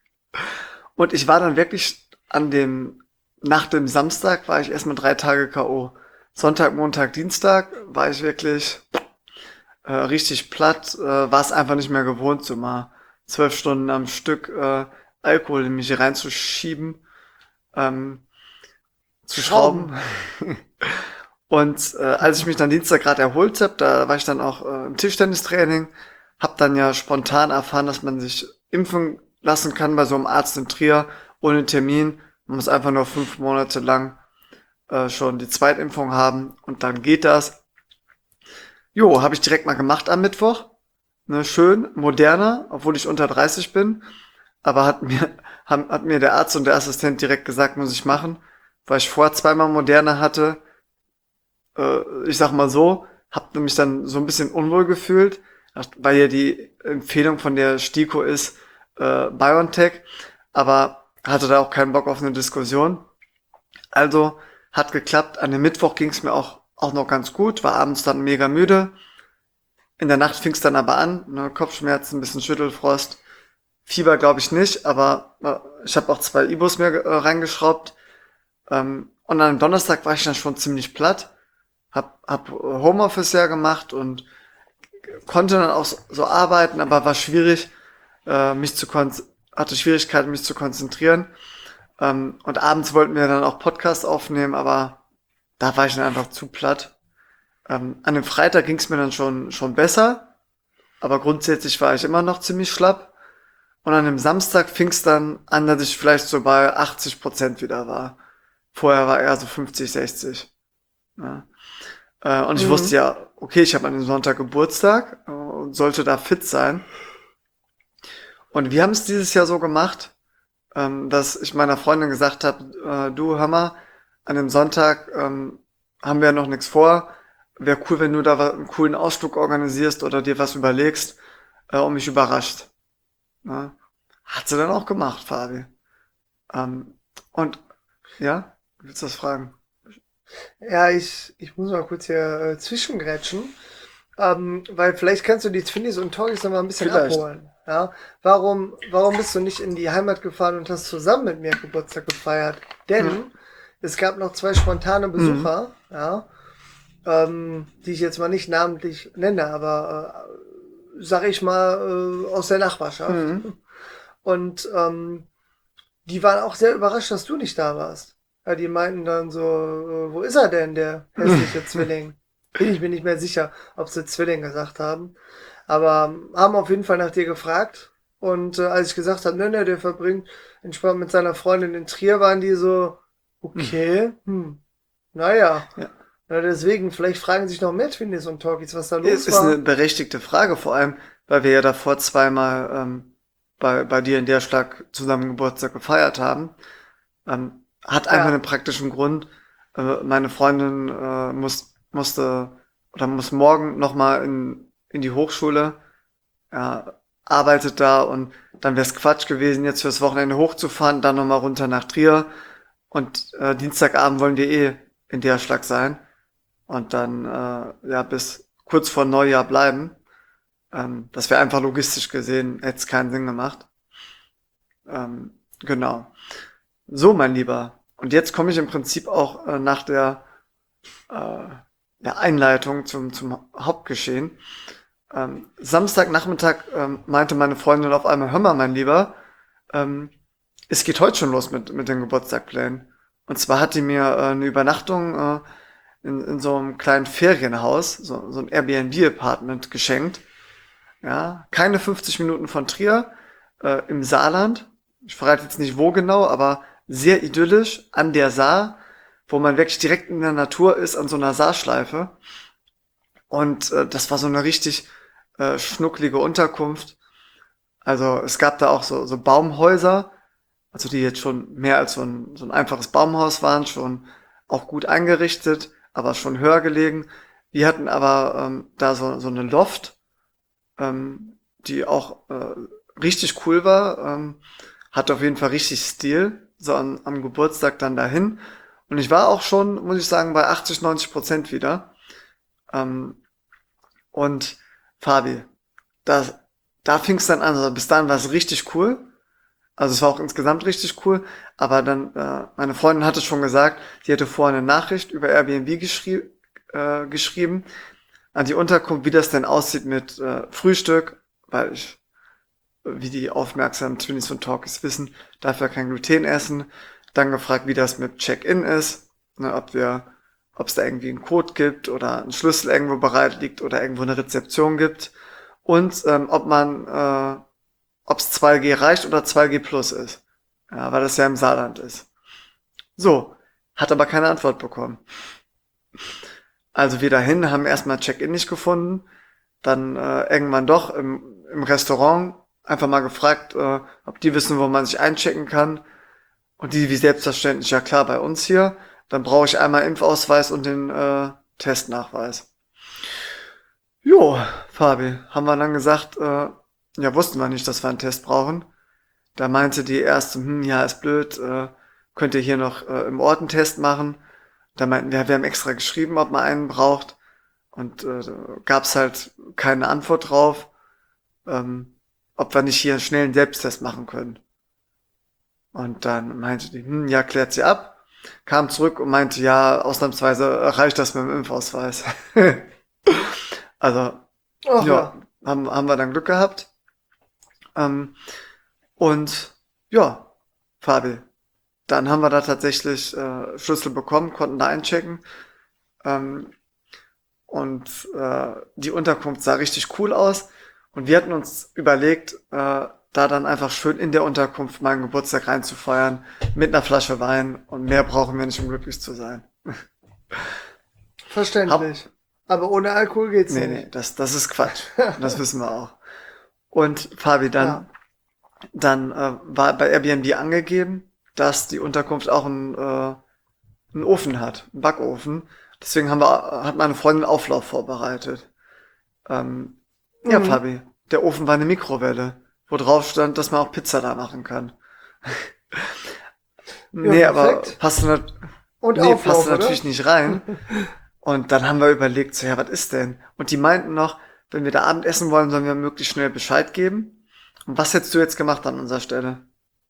Und ich war dann wirklich an dem, nach dem Samstag war ich erstmal drei Tage K O. Sonntag, Montag, Dienstag war ich wirklich äh, richtig platt, äh, war es einfach nicht mehr gewohnt, so mal zwölf Stunden am Stück äh, Alkohol in mich reinzuschieben, ähm, zu Schrauben. schrauben. Und äh, als ich mich dann Dienstag gerade erholt habe, da war ich dann auch äh, im Tischtennistraining, hab dann ja spontan erfahren, dass man sich impfen lassen kann bei so einem Arzt in Trier ohne Termin. Man muss einfach nur fünf Monate lang äh, schon die Zweitimpfung haben und dann geht das. Jo, habe ich direkt mal gemacht am Mittwoch. Ne, schön, moderner, obwohl ich unter dreißig bin. Aber hat mir, hat, hat mir der Arzt und der Assistent direkt gesagt, muss ich machen, weil ich vorher zweimal moderner hatte. Äh, ich sag mal so, hab mich dann so ein bisschen unwohl gefühlt, weil ja die Empfehlung von der STIKO ist äh, BioNTech, aber hatte da auch keinen Bock auf eine Diskussion. Also hat geklappt. An dem Mittwoch ging es mir auch, auch noch ganz gut, war abends dann mega müde. In der Nacht fing es dann aber an, ne, Kopfschmerzen, ein bisschen Schüttelfrost. Fieber glaube ich nicht, aber äh, ich habe auch zwei Ibus mir äh, reingeschraubt. Ähm, und am Donnerstag war ich dann schon ziemlich platt. Hab, hab Homeoffice ja gemacht und konnte dann auch so, so arbeiten, aber war schwierig, äh, mich zu kon hatte Schwierigkeiten, mich zu konzentrieren. Ähm, und abends wollten wir dann auch Podcast aufnehmen, aber da war ich dann einfach zu platt. Ähm, an dem Freitag ging es mir dann schon, schon besser, aber grundsätzlich war ich immer noch ziemlich schlapp. Und an dem Samstag fing es dann an, dass ich vielleicht so bei achtzig Prozent wieder war. Vorher war eher so fünfzig, sechzig. Ja. Äh, und ich Mhm. wusste ja, okay, ich habe an dem Sonntag Geburtstag äh, und sollte da fit sein. Und wir haben es dieses Jahr so gemacht, ähm, dass ich meiner Freundin gesagt habe, äh, du, hör mal, an dem Sonntag ähm, haben wir ja noch nichts vor. Wäre cool, wenn du da wa- einen coolen Ausflug organisierst oder dir was überlegst äh, und mich überrascht. Ne? Hat sie dann auch gemacht, Fabi. Ähm, und ja, willst du das fragen? Ja, ich, ich muss mal kurz hier äh, zwischengrätschen, ähm, weil vielleicht kannst du die Twinnies und Torgis noch mal ein bisschen Vielleicht. abholen. Ja, warum, warum bist du nicht in die Heimat gefahren und hast zusammen mit mir Geburtstag gefeiert? Ja. Denn es gab noch zwei spontane Mhm. Besucher, ja, ähm, die ich jetzt mal nicht namentlich nenne, aber äh, sag ich mal äh, aus der Nachbarschaft. Mhm. Und ähm, die waren auch sehr überrascht, dass du nicht da warst. Ja, die meinten dann so, äh, wo ist er denn, der hässliche Zwilling? Bin ich mir nicht mehr sicher, ob sie Zwilling gesagt haben. Aber ähm, haben auf jeden Fall nach dir gefragt. Und äh, als ich gesagt habe, ne, ne, der verbringt entspannt mit seiner Freundin in Trier, waren die so, okay, hm, naja. Ja. Na, deswegen, vielleicht fragen sich noch mehr Twinnies und Talkies, was da los Ist eine war. berechtigte Frage, vor allem, weil wir ja davor zweimal ähm, bei, bei dir in der Schlag zusammen Geburtstag gefeiert haben. Ähm, hat einfach einen Ja, praktischen Grund. Äh, meine Freundin äh, muss, musste oder muss morgen nochmal in, in die Hochschule, ja, arbeitet da und dann wäre es Quatsch gewesen, jetzt fürs Wochenende hochzufahren, dann nochmal runter nach Trier und äh, Dienstagabend wollen wir eh in der Schlag sein und dann äh, ja bis kurz vor Neujahr bleiben. Ähm, das wäre einfach logistisch gesehen, hätte es keinen Sinn gemacht. Ähm, genau. So, mein Lieber. Und jetzt komme ich im Prinzip auch äh, nach der, äh, der Einleitung zum, zum Hauptgeschehen. Ähm, Samstagnachmittag ähm, meinte meine Freundin auf einmal, hör mal, mein Lieber, ähm, es geht heute schon los mit, mit den Geburtstagplänen. Und zwar hat die mir äh, eine Übernachtung äh, in, in so einem kleinen Ferienhaus, so, so ein Airbnb-Apartment geschenkt. Ja, keine fünfzig Minuten von Trier, äh, im Saarland. Ich verrate jetzt nicht wo genau, aber sehr idyllisch an der Saar, wo man wirklich direkt in der Natur ist, an so einer Saarschleife. Und äh, das war so eine richtig äh, schnucklige Unterkunft. Also es gab da auch so, so Baumhäuser, also die jetzt schon mehr als so ein, so ein einfaches Baumhaus waren, schon auch gut eingerichtet, aber schon höher gelegen. Wir hatten aber ähm, da so, so eine Loft, ähm, die auch äh, richtig cool war. Ähm, hat auf jeden Fall richtig Stil, so an, am Geburtstag dann dahin. Und ich war auch schon, muss ich sagen, bei achtzig, neunzig Prozent wieder. Ähm, und Fabi, da, da fing es dann an. Also bis dahin war es richtig cool. Also es war auch insgesamt richtig cool. Aber dann, äh, meine Freundin hatte schon gesagt, sie hätte vorher eine Nachricht über Airbnb geschrie äh, geschrieben an die Unterkunft, wie das denn aussieht mit äh, Frühstück, weil ich, wie die aufmerksamen Twinnies und Talkies wissen, darf ja kein Gluten essen. Dann gefragt, wie das mit Check-in ist, ne, ob wir, ob es da irgendwie einen Code gibt oder ein Schlüssel irgendwo bereit liegt oder irgendwo eine Rezeption gibt und ähm, ob man, äh, ob es zwei G reicht oder zwei G plus ist, ja, weil das ja im Saarland ist. So, hat aber keine Antwort bekommen. Also wir dahin haben erstmal Check-in nicht gefunden, dann äh, irgendwann doch im, im Restaurant einfach mal gefragt, äh, ob die wissen, wo man sich einchecken kann. Und die wie selbstverständlich, ja klar, bei uns hier. Dann brauche ich einmal Impfausweis und den äh, Testnachweis. Jo, Fabi, haben wir dann gesagt, äh, ja, wussten wir nicht, dass wir einen Test brauchen. Da meinte die erste, hm, ja, ist blöd, äh, könnt ihr hier noch äh, im Ort einen Test machen. Da meinten wir, wir haben extra geschrieben, ob man einen braucht. Und äh, gab es halt keine Antwort drauf, ähm, ob wir nicht hier schnell einen Selbsttest machen können. Und dann meinte die, hm, ja, klärt sie ab, kam zurück und meinte, ja, ausnahmsweise reicht das mit dem Impfausweis. Also, ach ja, ja. haben, haben wir dann Glück gehabt. Ähm, und ja, Fabi, dann haben wir da tatsächlich äh, Schlüssel bekommen, konnten da einchecken. Ähm, und äh, die Unterkunft sah richtig cool aus. Und wir hatten uns überlegt, äh, da dann einfach schön in der Unterkunft meinen Geburtstag reinzufeiern mit einer Flasche Wein. Und mehr brauchen wir nicht, um glücklich zu sein. Verständlich. Aber ohne Alkohol geht's Nee, nicht. nee, das, das ist Quatsch. Das wissen wir auch. Und Fabi, dann, Ja. dann äh, war bei Airbnb angegeben, dass die Unterkunft auch einen, äh, einen Ofen hat, einen Backofen. Deswegen haben wir, hat meine Freundin Auflauf vorbereitet. Ähm, ja, Mhm. Fabi, der Ofen war eine Mikrowelle, wo drauf stand, dass man auch Pizza da machen kann. Nee, aber perfekt. passte, nat Und nee, Auflauf, passte oder? natürlich nicht rein. Und dann haben wir überlegt, so, ja, was ist denn? Und die meinten noch, wenn wir da Abendessen wollen, sollen wir möglichst schnell Bescheid geben. Und was hättest du jetzt gemacht an unserer Stelle?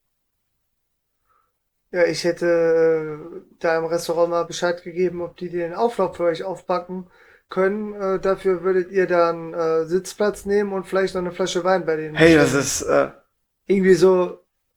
Ja, ich hätte äh, da im Restaurant mal Bescheid gegeben, ob die den Auflauf für euch aufbacken können. Äh, dafür würdet ihr dann äh, Sitzplatz nehmen und vielleicht noch eine Flasche Wein bei denen Hey, das bestellen. ist, äh, Irgendwie so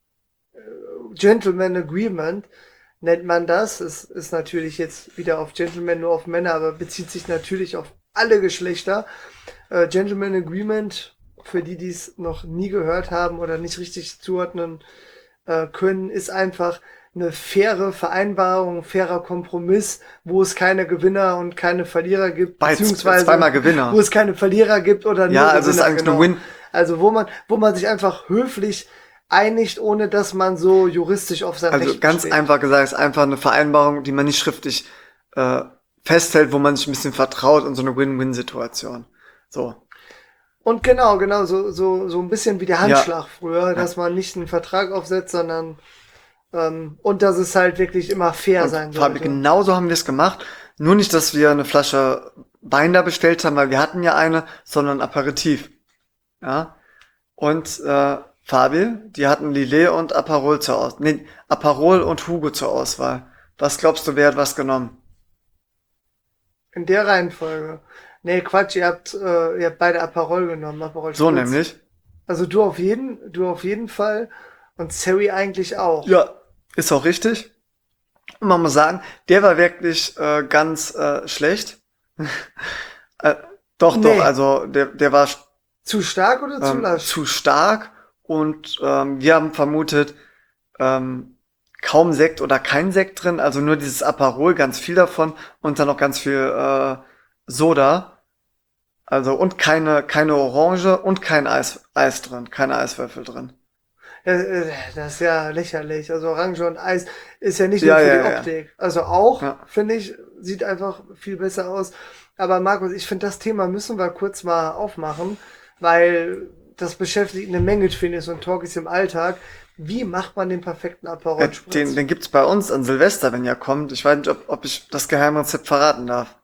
Gentleman Agreement nennt man das. Es ist natürlich jetzt wieder auf Gentleman nur auf Männer, aber bezieht sich natürlich auf alle Geschlechter. Äh, Gentleman Agreement, für die, die es noch nie gehört haben oder nicht richtig zuordnen äh, können, ist einfach eine faire Vereinbarung, ein fairer Kompromiss, wo es keine Gewinner und keine Verlierer gibt, bei beziehungsweise zweimal Gewinner. wo es keine Verlierer gibt oder nur Ja, also es ist Gewinner, eigentlich genau. eine Win. Also wo man, wo man sich einfach höflich einigt, ohne dass man so juristisch auf sein Also Recht ganz besteht. einfach gesagt, ist einfach eine Vereinbarung, die man nicht schriftlich äh, festhält, wo man sich ein bisschen vertraut und so eine Win-Win-Situation. So. Und genau, genau, so, so, so ein bisschen wie der Handschlag Ja. früher, dass man nicht einen Vertrag aufsetzt, sondern ähm, und dass es halt wirklich immer fair sein Und Fabi, sollte. genauso haben wir es gemacht. Nur nicht, dass wir eine Flasche Wein da bestellt haben, weil wir hatten ja eine, sondern Aperitif. Ja. Und äh, Fabi, die hatten Lillet und Aperol zur Auswahl. Nee, Aperol und Hugo zur Auswahl. Was glaubst du, wer hat was genommen? In der Reihenfolge. Nee, Quatsch, ihr habt, äh, ihr habt beide Aperol genommen, Aperol So Spritz. nämlich. Also du auf jeden, du auf jeden Fall und Sari eigentlich auch. Ja, ist auch richtig. Und man muss sagen, der war wirklich äh, ganz äh, schlecht. äh, doch, Nee. doch, also der, der war Zu stark oder zu ähm, lasch? zu stark und ähm, wir haben vermutet, ähm, kaum Sekt oder kein Sekt drin, also nur dieses Aperol, ganz viel davon und dann noch ganz viel äh, Soda. Also und keine keine Orange und kein Eis Eis drin, keine Eiswürfel drin. Ja, äh, das ist ja lächerlich. Also Orange und Eis ist ja nicht Ja, nur für ja, die ja. Optik. Also auch, Ja. finde ich, sieht einfach viel besser aus. Aber Markus, ich finde, das Thema müssen wir kurz mal aufmachen, weil das beschäftigt eine Menge Twinnies und Talkies im Alltag. Wie macht man den perfekten Äh, Aperol Spritz? den den gibt's bei uns an Silvester, wenn ihr kommt. Ich weiß nicht, ob, ob ich das Geheimrezept verraten darf.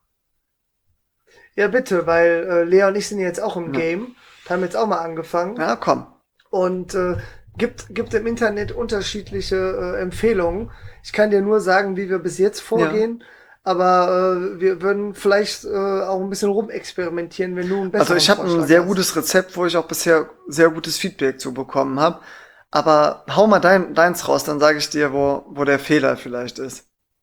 Ja, bitte, weil äh, Lea und ich sind jetzt auch im Ja. Game, haben jetzt auch mal angefangen Ja, komm. und äh, gibt gibt im Internet unterschiedliche äh, Empfehlungen. Ich kann dir nur sagen, wie wir bis jetzt vorgehen, aber äh, wir würden vielleicht äh, auch ein bisschen rumexperimentieren, wenn du einen besseren Also ich habe ein Vorschlag sehr hast. gutes Rezept, wo ich auch bisher sehr gutes Feedback zu bekommen habe. Aber hau mal dein, deins raus, dann sage ich dir, wo, wo der Fehler vielleicht ist.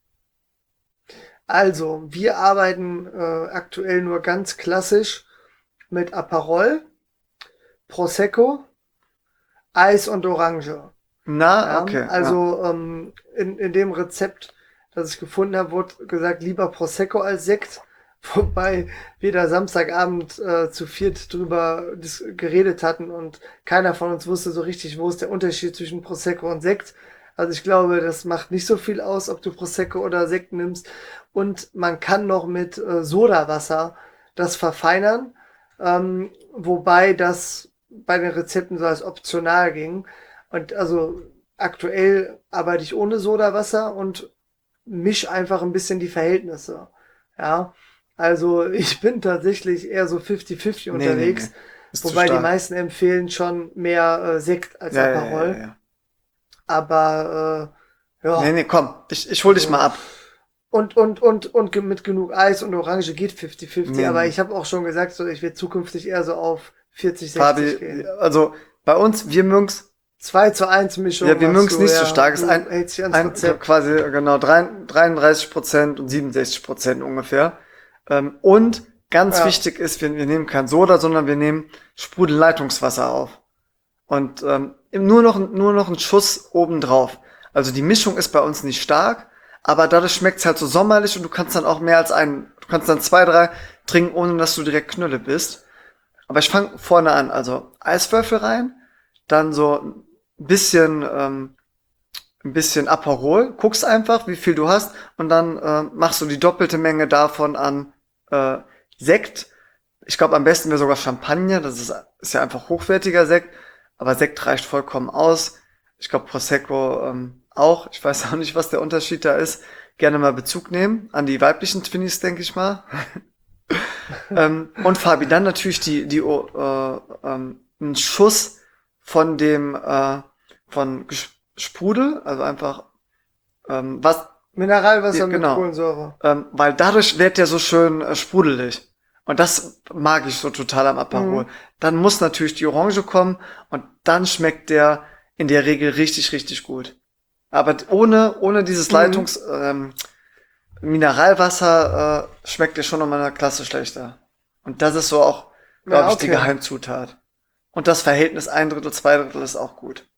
Also, wir arbeiten äh, aktuell nur ganz klassisch mit Aperol, Prosecco, Eis und Orange. Na, Ja, okay. Ja. also ähm, in, in dem Rezept, das ich gefunden habe, wurde gesagt, lieber Prosecco als Sekt. Wobei wir da Samstagabend äh, zu viert drüber dis- geredet hatten und keiner von uns wusste so richtig, wo ist der Unterschied zwischen Prosecco und Sekt. Also ich glaube, das macht nicht so viel aus, ob du Prosecco oder Sekt nimmst. Und man kann noch mit äh, Sodawasser das verfeinern, ähm, wobei das bei den Rezepten so als optional ging. Und also aktuell arbeite ich ohne Sodawasser und misch einfach ein bisschen die Verhältnisse. Ja, also ich bin tatsächlich eher so fifty fifty Nee, nee, unterwegs, nee. Ist zu wobei die stark. meisten empfehlen schon mehr äh, Sekt als Ja, ja, Aperol. ja, ja. Aber äh, ja, Nee, nee, komm. Ich, ich hol dich mal ab. und, und, und, und ge- mit genug Eis und Orange geht fifty fifty, Nee, aber nee. ich habe auch schon gesagt, so ich werde zukünftig eher so auf vierzig sechzig Fabi, gehen. also bei uns, wir mögen's, zwei zu eins Mischung. ja, wir machst mögen's du, nicht so ja. stark. Ist Du ein, hältst dich ans ein Rezept. quasi genau drei- dreiunddreißig Prozent und siebenundsechzig Prozent ungefähr. Ähm, und ganz Ja. wichtig ist, wir, wir nehmen kein Soda, sondern wir nehmen Sprudelleitungswasser auf. Und ähm, nur noch, nur noch ein Schuss obendrauf. Also die Mischung ist bei uns nicht stark, aber dadurch schmeckt's halt so sommerlich und du kannst dann auch mehr als einen, du kannst dann zwei, drei trinken, ohne dass du direkt Knülle bist. Aber ich fange vorne an, also Eiswürfel rein, dann so ein bisschen, ähm, ein bisschen Aperol, guckst einfach, wie viel du hast und dann äh, machst du die doppelte Menge davon an äh, Sekt. Ich glaube, am besten wäre sogar Champagner, das ist, ist ja einfach hochwertiger Sekt, aber Sekt reicht vollkommen aus. Ich glaube, Prosecco ähm, auch. Ich weiß auch nicht, was der Unterschied da ist. Gerne mal Bezug nehmen an die weiblichen Twinnies, denke ich mal. ähm, und Fabi, dann natürlich die, die äh, ähm, ein Schuss von dem äh, von Ges- Sprudel, also einfach ähm, was Mineralwasser ja, mit genau, Kohlensäure. ähm, weil dadurch wird der so schön äh, sprudelig. Und das mag ich so total am Aperol. Mhm. Dann muss natürlich die Orange kommen und dann schmeckt der in der Regel richtig, richtig gut. Aber d- ohne, ohne dieses Mhm. Leitungs, ähm, Mineralwasser äh, schmeckt der schon nochmal eine Klasse schlechter. Und das ist so auch, glaube Ja, ich, die okay. Geheimzutat. Und das Verhältnis ein Drittel, zwei Drittel ist auch gut.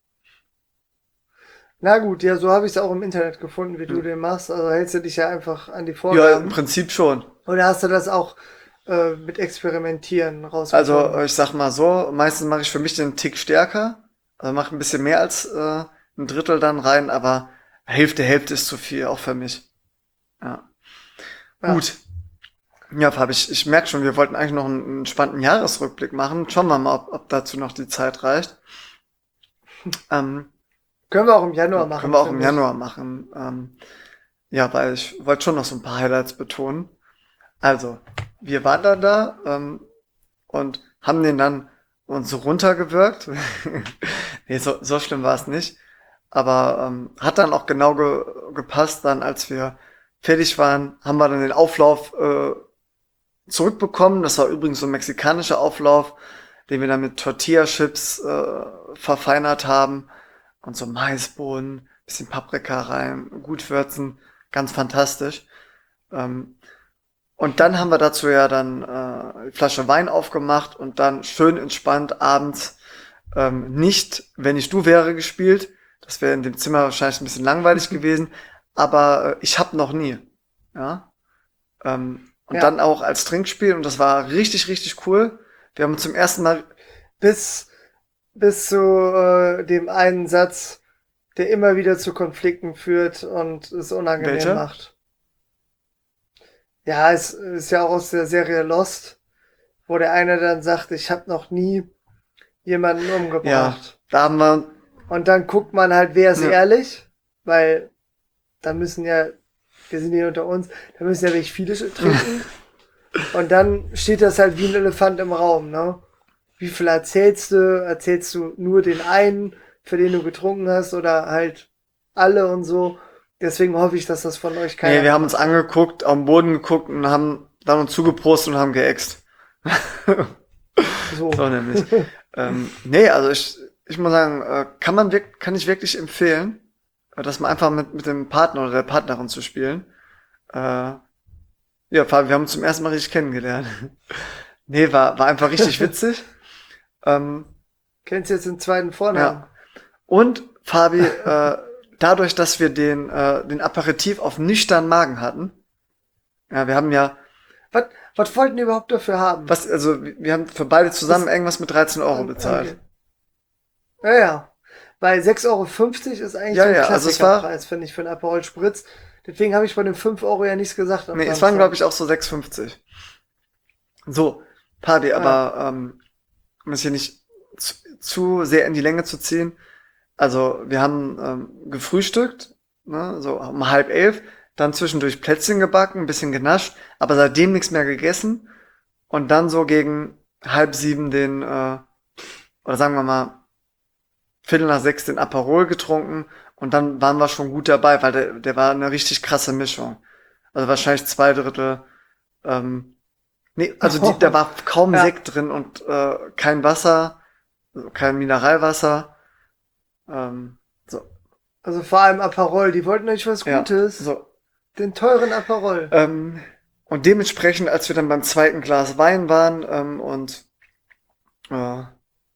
Na gut, ja, so habe ich es auch im Internet gefunden, wie du Hm. den machst. Also hältst du dich ja einfach an die Ja, im Vorgaben. Prinzip schon. Oder hast du das auch äh, mit Experimentieren Also, rausgefunden? äh, ich sag mal so, meistens mache ich für mich den Tick stärker. Also mache ein bisschen mehr als äh, ein Drittel dann rein, aber Hälfte, Hälfte ist zu viel, auch für mich. Ja. Ja. Gut. Ja, Fabi, ich, ich merke schon, wir wollten eigentlich noch einen, einen spannenden Jahresrückblick machen. Schauen wir mal, ob, ob dazu noch die Zeit reicht. Ähm, Können wir auch im Januar können machen, wir auch im finde ich. Januar machen. Ähm, ja, weil ich wollte schon noch so ein paar Highlights betonen. Also, wir waren dann da ähm, und haben den dann uns so runtergewirkt. Nee, so, so schlimm war es nicht. Aber ähm, hat dann auch genau ge gepasst. Dann, als wir fertig waren, haben wir dann den Auflauf äh, zurückbekommen. Das war übrigens so ein mexikanischer Auflauf, den wir dann mit Tortilla-Chips äh, verfeinert haben und so Maisbohnen, bisschen Paprika rein, gut würzen, ganz fantastisch. Ähm, und dann haben wir dazu ja dann äh, eine Flasche Wein aufgemacht und dann schön entspannt abends ähm, nicht, wenn ich du wäre, gespielt. Das wäre in dem Zimmer wahrscheinlich ein bisschen langweilig gewesen, aber äh, ich hab noch nie. Ja. Ähm, und Ja. dann auch als Trinkspiel und das war richtig, richtig cool. Wir haben zum ersten Mal, Bis, bis zu äh, dem einen Satz, der immer wieder zu Konflikten führt und es unangenehm welche? macht. Ja, es ist ja auch aus der Serie Lost, wo der eine dann sagt, ich habe noch nie jemanden Ja, umgebracht. da haben wir, Und dann guckt man halt, wer ist ja, ehrlich, weil da müssen ja, wir sind hier unter uns, da müssen ja wirklich viele trinken. Und dann steht das halt wie ein Elefant im Raum, ne? Wie viel erzählst du? Erzählst du nur den einen, für den du getrunken hast, oder halt alle und so? Deswegen hoffe ich, dass das von euch nee, keiner wir haben uns gemacht hat. angeguckt, am Boden geguckt und haben dann uns zugeprostet und haben geäxt. So. So nämlich. Ähm, nee, also ich, ich muss sagen, äh, kann man wirk kann ich wirklich empfehlen, äh, das mal einfach mit, mit dem Partner oder der Partnerin zu spielen. Äh, ja, Fabi, wir haben uns zum ersten Mal richtig kennengelernt. Nee, war, war einfach richtig witzig. Ähm, Kennst jetzt den zweiten Vornamen? ja. Und Fabi, äh, dadurch, dass wir den, äh, den Aperitif auf nüchternen Magen hatten, ja, wir haben ja, Was, was wollten die überhaupt dafür haben? was, also wir haben für beide zusammen Das irgendwas mit dreizehn Euro an, bezahlt. angeht. Ja, ja. Weil sechs Euro fünfzig ist eigentlich Ja, so ein ja, also es war, Klassikerpreis, finde ich, für einen Aperol Spritz. Deswegen habe ich bei den fünf Euro ja nichts gesagt am nee, es waren glaube Samstag. ich auch so sechs fünfzig. So, Fabi, Ja. aber ähm, um es hier nicht zu, zu sehr in die Länge zu ziehen. Also wir haben ähm, gefrühstückt, ne, so um halb elf, dann zwischendurch Plätzchen gebacken, ein bisschen genascht, aber seitdem nichts mehr gegessen und dann so gegen halb sieben den, äh, oder sagen wir mal, Viertel nach sechs den Aperol getrunken und dann waren wir schon gut dabei, weil der, der war eine richtig krasse Mischung. Also wahrscheinlich zwei Drittel, ähm, nee, also die, da war kaum Ja. Sekt drin und äh, kein Wasser, also kein Mineralwasser. Ähm, so, Also vor allem Aperol, die wollten euch was ja, Gutes. so. Den teuren Aperol. Ähm, und dementsprechend, als wir dann beim zweiten Glas Wein waren ähm, und äh,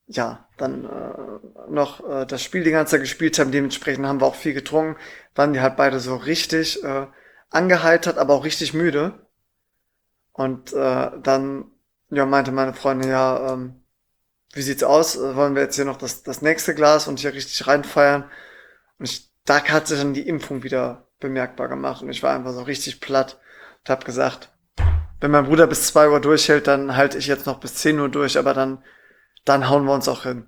ja, dann äh, noch äh, das Spiel die ganze Zeit gespielt haben. Dementsprechend haben wir auch viel getrunken. Waren die halt beide so richtig äh, angeheitert, aber auch richtig müde. Und äh, dann ja, meinte meine Freundin, ja, ähm, wie sieht's aus? Äh, Wollen wir jetzt hier noch das, das nächste Glas und hier richtig reinfeiern? Und ich, da hat sich dann die Impfung wieder bemerkbar gemacht und ich war einfach so richtig platt und hab gesagt, wenn mein Bruder bis zwei Uhr durchhält, dann halte ich jetzt noch bis zehn Uhr durch, aber dann, dann hauen wir uns auch hin.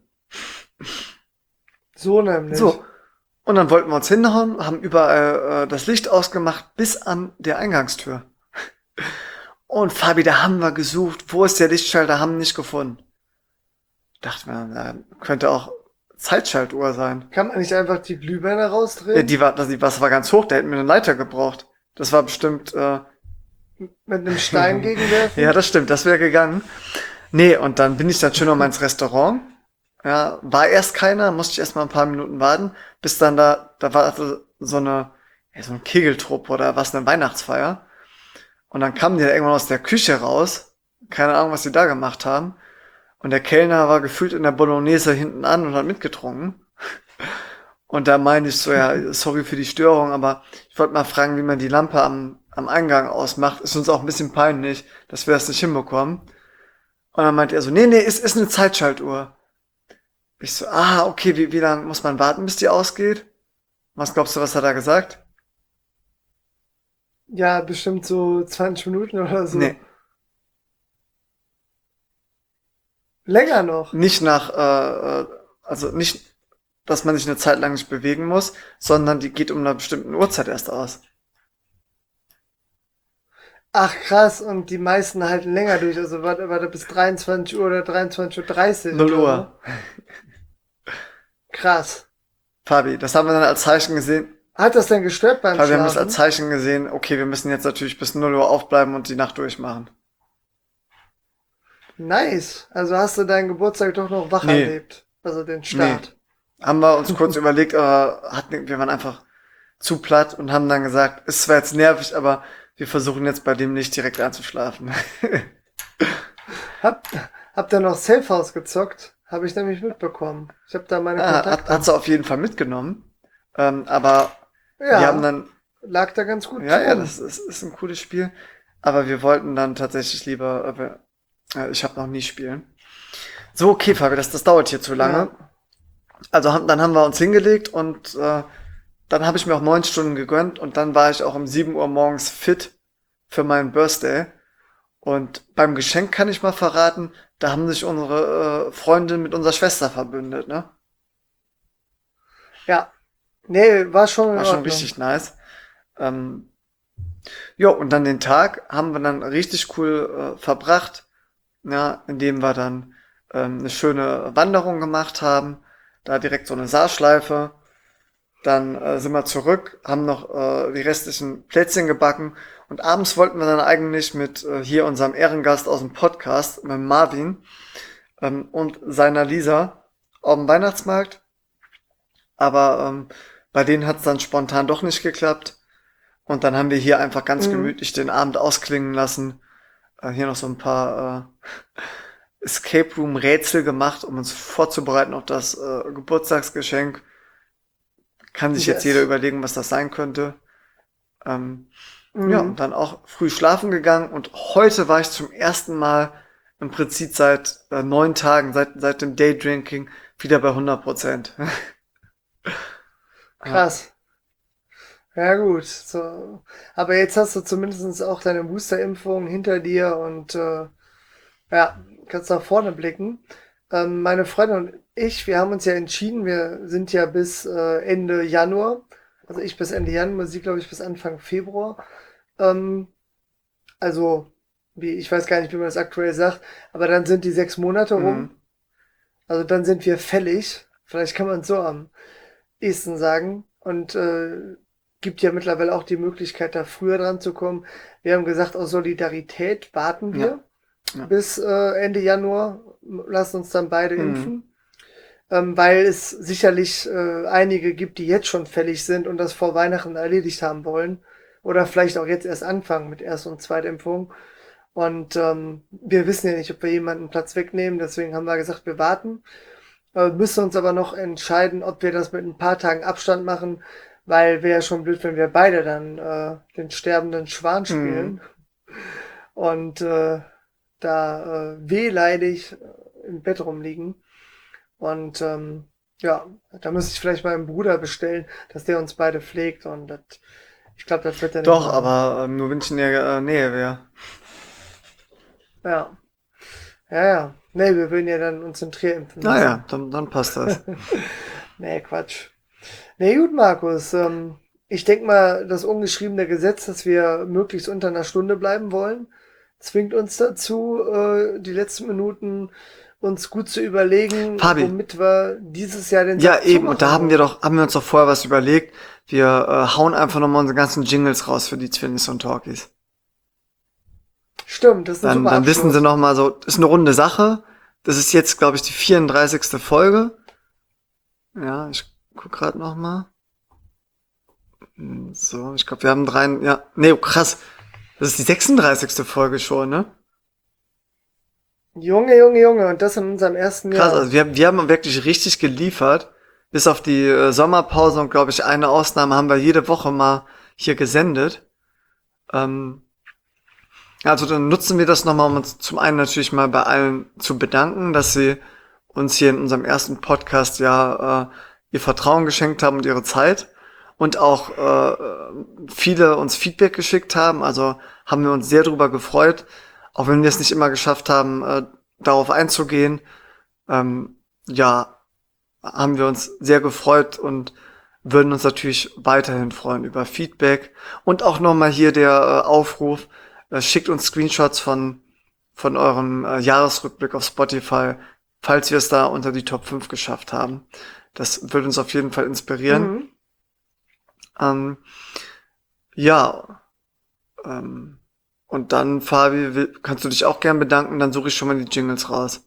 So nämlich. So. Und dann wollten wir uns hinhauen, haben überall äh, das Licht ausgemacht, bis an der Eingangstür. Und Fabi, da haben wir gesucht, wo ist der Lichtschalter, haben ihn nicht gefunden. Dachte mir, na, könnte auch Zeitschaltuhr sein. Kann man nicht einfach die Glühbirne Ja, rausdrehen? die war, das, die was war ganz hoch, da hätten wir eine Leiter gebraucht. Das war bestimmt, äh, Mit einem Stein gegenwerfen? ja, das stimmt, das wäre gegangen. Nee, und dann bin ich dann schön noch mal ins Restaurant. Ja, war erst keiner, musste ich erst mal ein paar Minuten warten, bis dann da, da war so eine, ja, so ein Kegeltrupp oder was, eine Weihnachtsfeier. Und dann kamen die da irgendwann aus der Küche raus. Keine Ahnung, was die da gemacht haben. Und der Kellner war gefühlt in der Bolognese hinten an und hat mitgetrunken. Und da meinte ich so, ja, sorry für die Störung, aber ich wollte mal fragen, wie man die Lampe am, am Eingang ausmacht. Ist uns auch ein bisschen peinlich, dass wir das nicht hinbekommen. Und dann meinte er so, nee, nee, ist, ist eine Zeitschaltuhr. Ich so, ah, okay, wie, wie lange muss man warten, bis die ausgeht? Was glaubst du, was hat er gesagt? Ja, bestimmt so zwanzig Minuten oder so. Nee, Länger noch. nicht nach, äh, äh, also nicht, dass man sich eine Zeit lang nicht bewegen muss, sondern die geht um eine bestimmte Uhrzeit erst aus. Ach krass, und die meisten halten länger durch. Also warte, warte bis dreiundzwanzig Uhr oder dreiundzwanzig Uhr dreißig Null oder Uhr. so. Krass. Fabi, das haben wir dann als Zeichen gesehen. Hat das denn gestört beim Fabi, wir haben das als Schlafen? Zeichen gesehen, okay, wir müssen jetzt natürlich bis null Uhr aufbleiben und die Nacht durchmachen. Nice. Also hast du deinen Geburtstag doch noch wach Nee. erlebt. Also den Nee. Start. Haben wir uns kurz überlegt, aber hatten, wir waren einfach zu platt und haben dann gesagt, ist zwar jetzt nervig, aber wir versuchen jetzt bei dem nicht direkt einzuschlafen. Hab, habt ihr noch Safe House gezockt? Habe ich nämlich mitbekommen. Ich habe da meine Ah, hat, Kontakte. hat sie auf jeden Fall mitgenommen. Ähm, aber Ja, wir haben dann, lag da ganz gut ja, ja, rum. das ist, ist ein cooles Spiel. Aber wir wollten dann tatsächlich lieber, äh, wir- äh, ich habe noch nie spielen. So, okay, Fabi, das, das dauert hier zu lange. Ja. Also haben, dann haben wir uns hingelegt und äh, dann habe ich mir auch neun Stunden gegönnt und dann war ich auch um sieben Uhr morgens fit für meinen Birthday. Und beim Geschenk kann ich mal verraten, da haben sich unsere äh, Freundin mit unserer Schwester verbündet, ne? Ja. Nee, war schon in War schon Ordnung. richtig nice. Ähm, ja, und dann den Tag haben wir dann richtig cool äh, verbracht, ja, indem wir dann ähm, eine schöne Wanderung gemacht haben, da direkt so eine Saarschleife. Dann äh, sind wir zurück, haben noch äh, die restlichen Plätzchen gebacken und abends wollten wir dann eigentlich mit äh, hier unserem Ehrengast aus dem Podcast, mit Marvin ähm, und seiner Lisa auf dem Weihnachtsmarkt. Aber ähm, bei denen hat es dann spontan doch nicht geklappt. Und dann haben wir hier einfach ganz Mhm. gemütlich den Abend ausklingen lassen. Äh, hier noch so ein paar äh, Escape Room Rätsel gemacht, um uns vorzubereiten auf das äh, Geburtstagsgeschenk. Kann sich jetzt Yes. jeder überlegen, was das sein könnte. Ähm, Mhm. Ja, und dann auch früh schlafen gegangen. Und heute war ich zum ersten Mal im Prinzip seit äh, neun Tagen, seit, seit dem Daydrinking, wieder bei hundert Prozent. Krass. Ja gut. So. Aber jetzt hast du zumindest auch deine Boosterimpfung hinter dir und äh, ja, kannst nach vorne blicken. Ähm, meine Freundin und ich, wir haben uns ja entschieden, wir sind ja bis äh, Ende Januar, also ich bis Ende Januar, sie glaube ich bis Anfang Februar. Ähm, also, wie, ich weiß gar nicht, wie man das aktuell sagt, aber dann sind die sechs Monate rum. Mhm. Also dann sind wir fällig. Vielleicht kann man es so am ehesten sagen. Und äh, gibt ja mittlerweile auch die Möglichkeit, da früher dran zu kommen. Wir haben gesagt, aus Solidarität warten wir Ja. Ja. bis äh, Ende Januar. Lassen uns dann beide Mhm. impfen. Ähm, weil es sicherlich äh, einige gibt, die jetzt schon fällig sind und das vor Weihnachten erledigt haben wollen. Oder vielleicht auch jetzt erst anfangen mit Erst- und Zweitimpfung. Und ähm, wir wissen ja nicht, ob wir jemanden Platz wegnehmen, deswegen haben wir gesagt, wir warten. Äh, müssen uns aber noch entscheiden, ob wir das mit ein paar Tagen Abstand machen, weil wäre ja schon blöd, wenn wir beide dann äh, den sterbenden Schwan spielen. Mhm. Und äh, da äh, wehleidig im Bett rumliegen. Und ähm, ja, da müsste ich vielleicht meinen Bruder bestellen, dass der uns beide pflegt. Und das, ich glaube, das wird dann nicht Doch, machen. aber ähm, nur wenn ich in der äh, Nähe wäre. Ja. Ja, ja. Nee, wir würden ja dann uns in Trier impfen lassen. Naja, dann, dann passt das. Nee, Quatsch. Nee, gut, Markus. Ähm, ich denke mal, das ungeschriebene Gesetz, dass wir möglichst unter einer Stunde bleiben wollen, zwingt uns dazu, äh, die letzten Minuten uns gut zu überlegen, Fabi. womit wir dieses Jahr den Ja, Sack eben. zumachen Und da haben wollen. wir doch, haben wir uns doch vorher was überlegt. Wir äh, hauen einfach nochmal unsere ganzen Jingles raus für die Twinnies und Talkies. Stimmt, das ist ein Dann, super dann Abschluss. wissen sie nochmal so, das ist eine runde Sache. Das ist jetzt, glaube ich, die vierunddreißigste Folge. Ja, ich guck gerade nochmal. So, ich glaube, wir haben drei, ja, nee, krass. Das ist die sechsunddreißigste Folge schon, ne? Junge, Junge, Junge, und das in unserem ersten Krass, Jahr. also wir, wir haben wirklich richtig geliefert. Bis auf die äh, Sommerpause und, glaube ich, eine Ausnahme haben wir jede Woche mal hier gesendet. Ähm, also dann nutzen wir das nochmal, um uns zum einen natürlich mal bei allen zu bedanken, dass sie uns hier in unserem ersten Podcast ja äh, ihr Vertrauen geschenkt haben und ihre Zeit. Und auch äh, viele uns Feedback geschickt haben. Also haben wir uns sehr drüber gefreut. Auch wenn wir es nicht immer geschafft haben, äh, darauf einzugehen. Ähm, ja, haben wir uns sehr gefreut und würden uns natürlich weiterhin freuen über Feedback. Und auch nochmal hier der äh, Aufruf, äh, schickt uns Screenshots von von eurem äh, Jahresrückblick auf Spotify, falls wir es da unter die Top fünf geschafft haben. Das würde uns auf jeden Fall inspirieren. Mhm. Ähm, ja, ähm, und dann, Fabi, will, kannst du dich auch gern bedanken, dann suche ich schon mal die Jingles raus.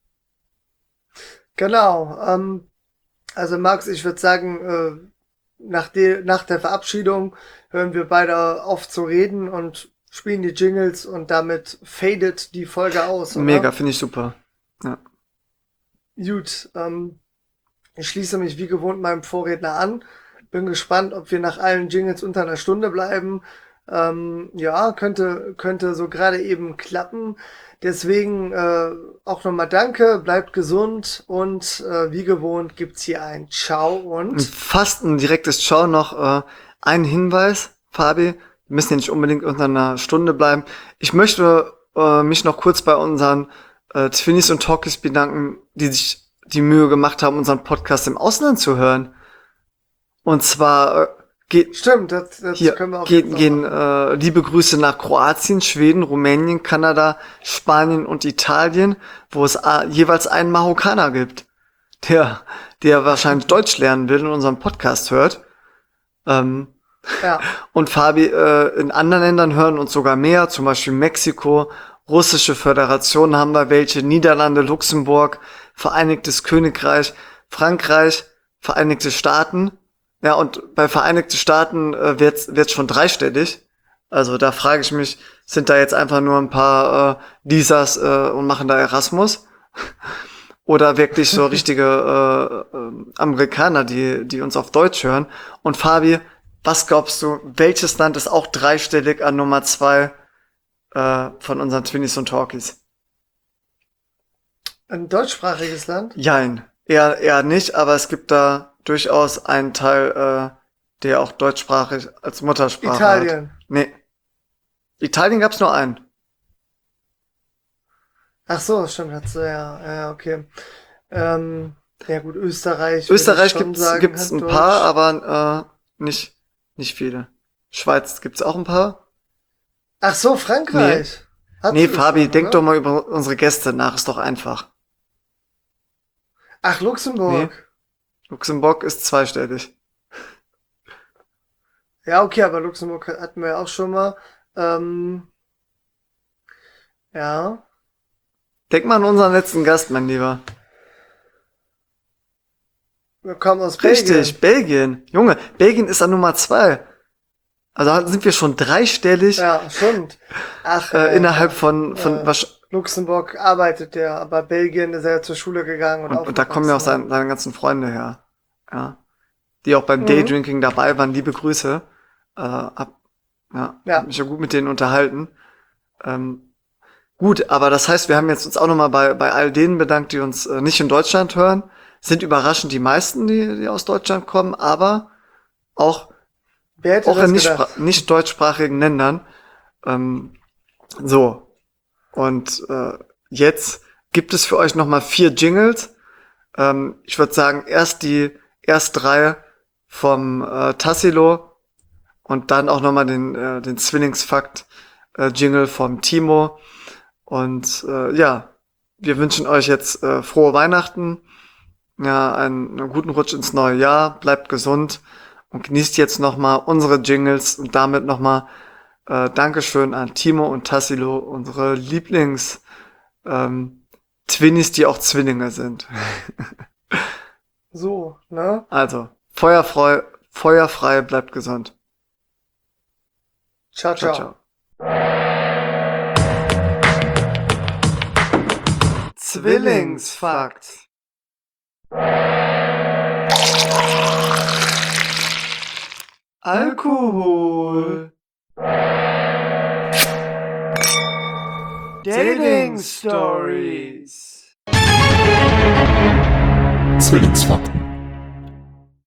Genau. Ähm, also Max, ich würde sagen, äh, nach, de nach der Verabschiedung hören wir beide auf zu reden und spielen die Jingles und damit fadet die Folge aus, oder? Mega, finde ich super. Ja. Gut, ähm, ich schließe mich wie gewohnt meinem Vorredner an. Bin gespannt, ob wir nach allen Jingles unter einer Stunde bleiben. Ähm, ja, könnte, könnte so gerade eben klappen. Deswegen äh, auch nochmal danke, bleibt gesund und äh, wie gewohnt gibt's hier ein Ciao und Fast ein direktes Ciao noch. Äh, ein Hinweis, Fabi, wir müssen ja nicht unbedingt unter einer Stunde bleiben. Ich möchte äh, mich noch kurz bei unseren äh, Twinnies und Talkies bedanken, die sich die Mühe gemacht haben, unseren Podcast im Ausland zu hören. Und zwar äh, geht Stimmt, das, das hier können wir auch gehen, jetzt noch gehen machen. äh, liebe Grüße nach Kroatien, Schweden, Rumänien, Kanada, Spanien und Italien, wo es äh, jeweils einen Marokkaner gibt, der der wahrscheinlich Deutsch lernen will und unseren Podcast hört. Ähm, Ja, und Fabi, äh, in anderen Ländern hören uns sogar mehr, zum Beispiel Mexiko, Russische Föderation haben wir welche, Niederlande, Luxemburg, Vereinigtes Königreich, Frankreich, Vereinigte Staaten. Ja, und bei Vereinigte Staaten äh, wird's wird's schon dreistellig. Also da frage ich mich, sind da jetzt einfach nur ein paar äh, Lisas äh, und machen da Erasmus? Oder wirklich so richtige äh, äh, Amerikaner, die die uns auf Deutsch hören? Und Fabi, was glaubst du, welches Land ist auch dreistellig an Nummer zwei äh, von unseren Twinnies und Talkies? ein deutschsprachiges Land. Jein, eher, eher nicht, aber es gibt da durchaus einen Teil, äh, der auch deutschsprachig als Muttersprache Italien. hat. Nee. Italien gab's nur einen. Ach so, stimmt, hat's so, ja, ja, okay. Ähm, ja gut, Österreich. würde ich Österreich schon gibt's, sagen, gibt's hat ein Deutsch. paar, aber äh, nicht, nicht viele. Schweiz gibt's auch ein paar. Ach so, Frankreich. Hat's Nee, Österreich, Fabi, denk oder? doch mal über unsere Gäste nach, ist doch einfach. Ach, Luxemburg. Luxemburg ist zweistellig. Ja, okay, aber Luxemburg hatten wir ja auch schon mal. Ähm, ja. Denk mal an unseren letzten Gast, mein Lieber. Wir kommen aus Richtig, Belgien. Belgien. Junge, Belgien ist an Nummer zwei. Also sind wir schon dreistellig. Ja, schon. Ach, äh, äh, innerhalb von, von äh, was, Luxemburg arbeitet der, aber Belgien ist er ja zur Schule gegangen. Und, und, und da kommen ja auch aufgewachsen. seine, seine ganzen Freunde her. Ja. Die auch beim Mhm. Daydrinking dabei waren. Liebe Grüße. Äh, hab, ja, Ja. hab mich ja gut mit denen unterhalten. Ähm, gut, aber das heißt, wir haben jetzt uns auch nochmal bei, bei all denen bedankt, die uns äh, nicht in Deutschland hören. Sind überraschend die meisten, die, die aus Deutschland kommen, aber auch Wer hätte auch das in nicht, gedacht? nicht deutschsprachigen Ländern. Ähm, so. Und äh, jetzt gibt es für euch nochmal vier Jingles. Ähm, ich würde sagen, erst die erst drei vom äh, Tassilo und dann auch nochmal den, äh, den Zwillingsfakt äh, Jingle vom Timo. Und äh, ja, wir wünschen euch jetzt äh, frohe Weihnachten, ja, einen, einen guten Rutsch ins neue Jahr, bleibt gesund und genießt jetzt nochmal unsere Jingles und damit nochmal äh, Dankeschön an Timo und Tassilo, unsere Lieblings ähm, Twinnies, die auch Zwillinge sind. So, ne? Also, feuerfrei, feuerfrei, bleibt gesund. Ciao, ciao. Ciao, ciao. Zwillingsfakt. Alkohol. Dating Stories. Zwillingsfakten.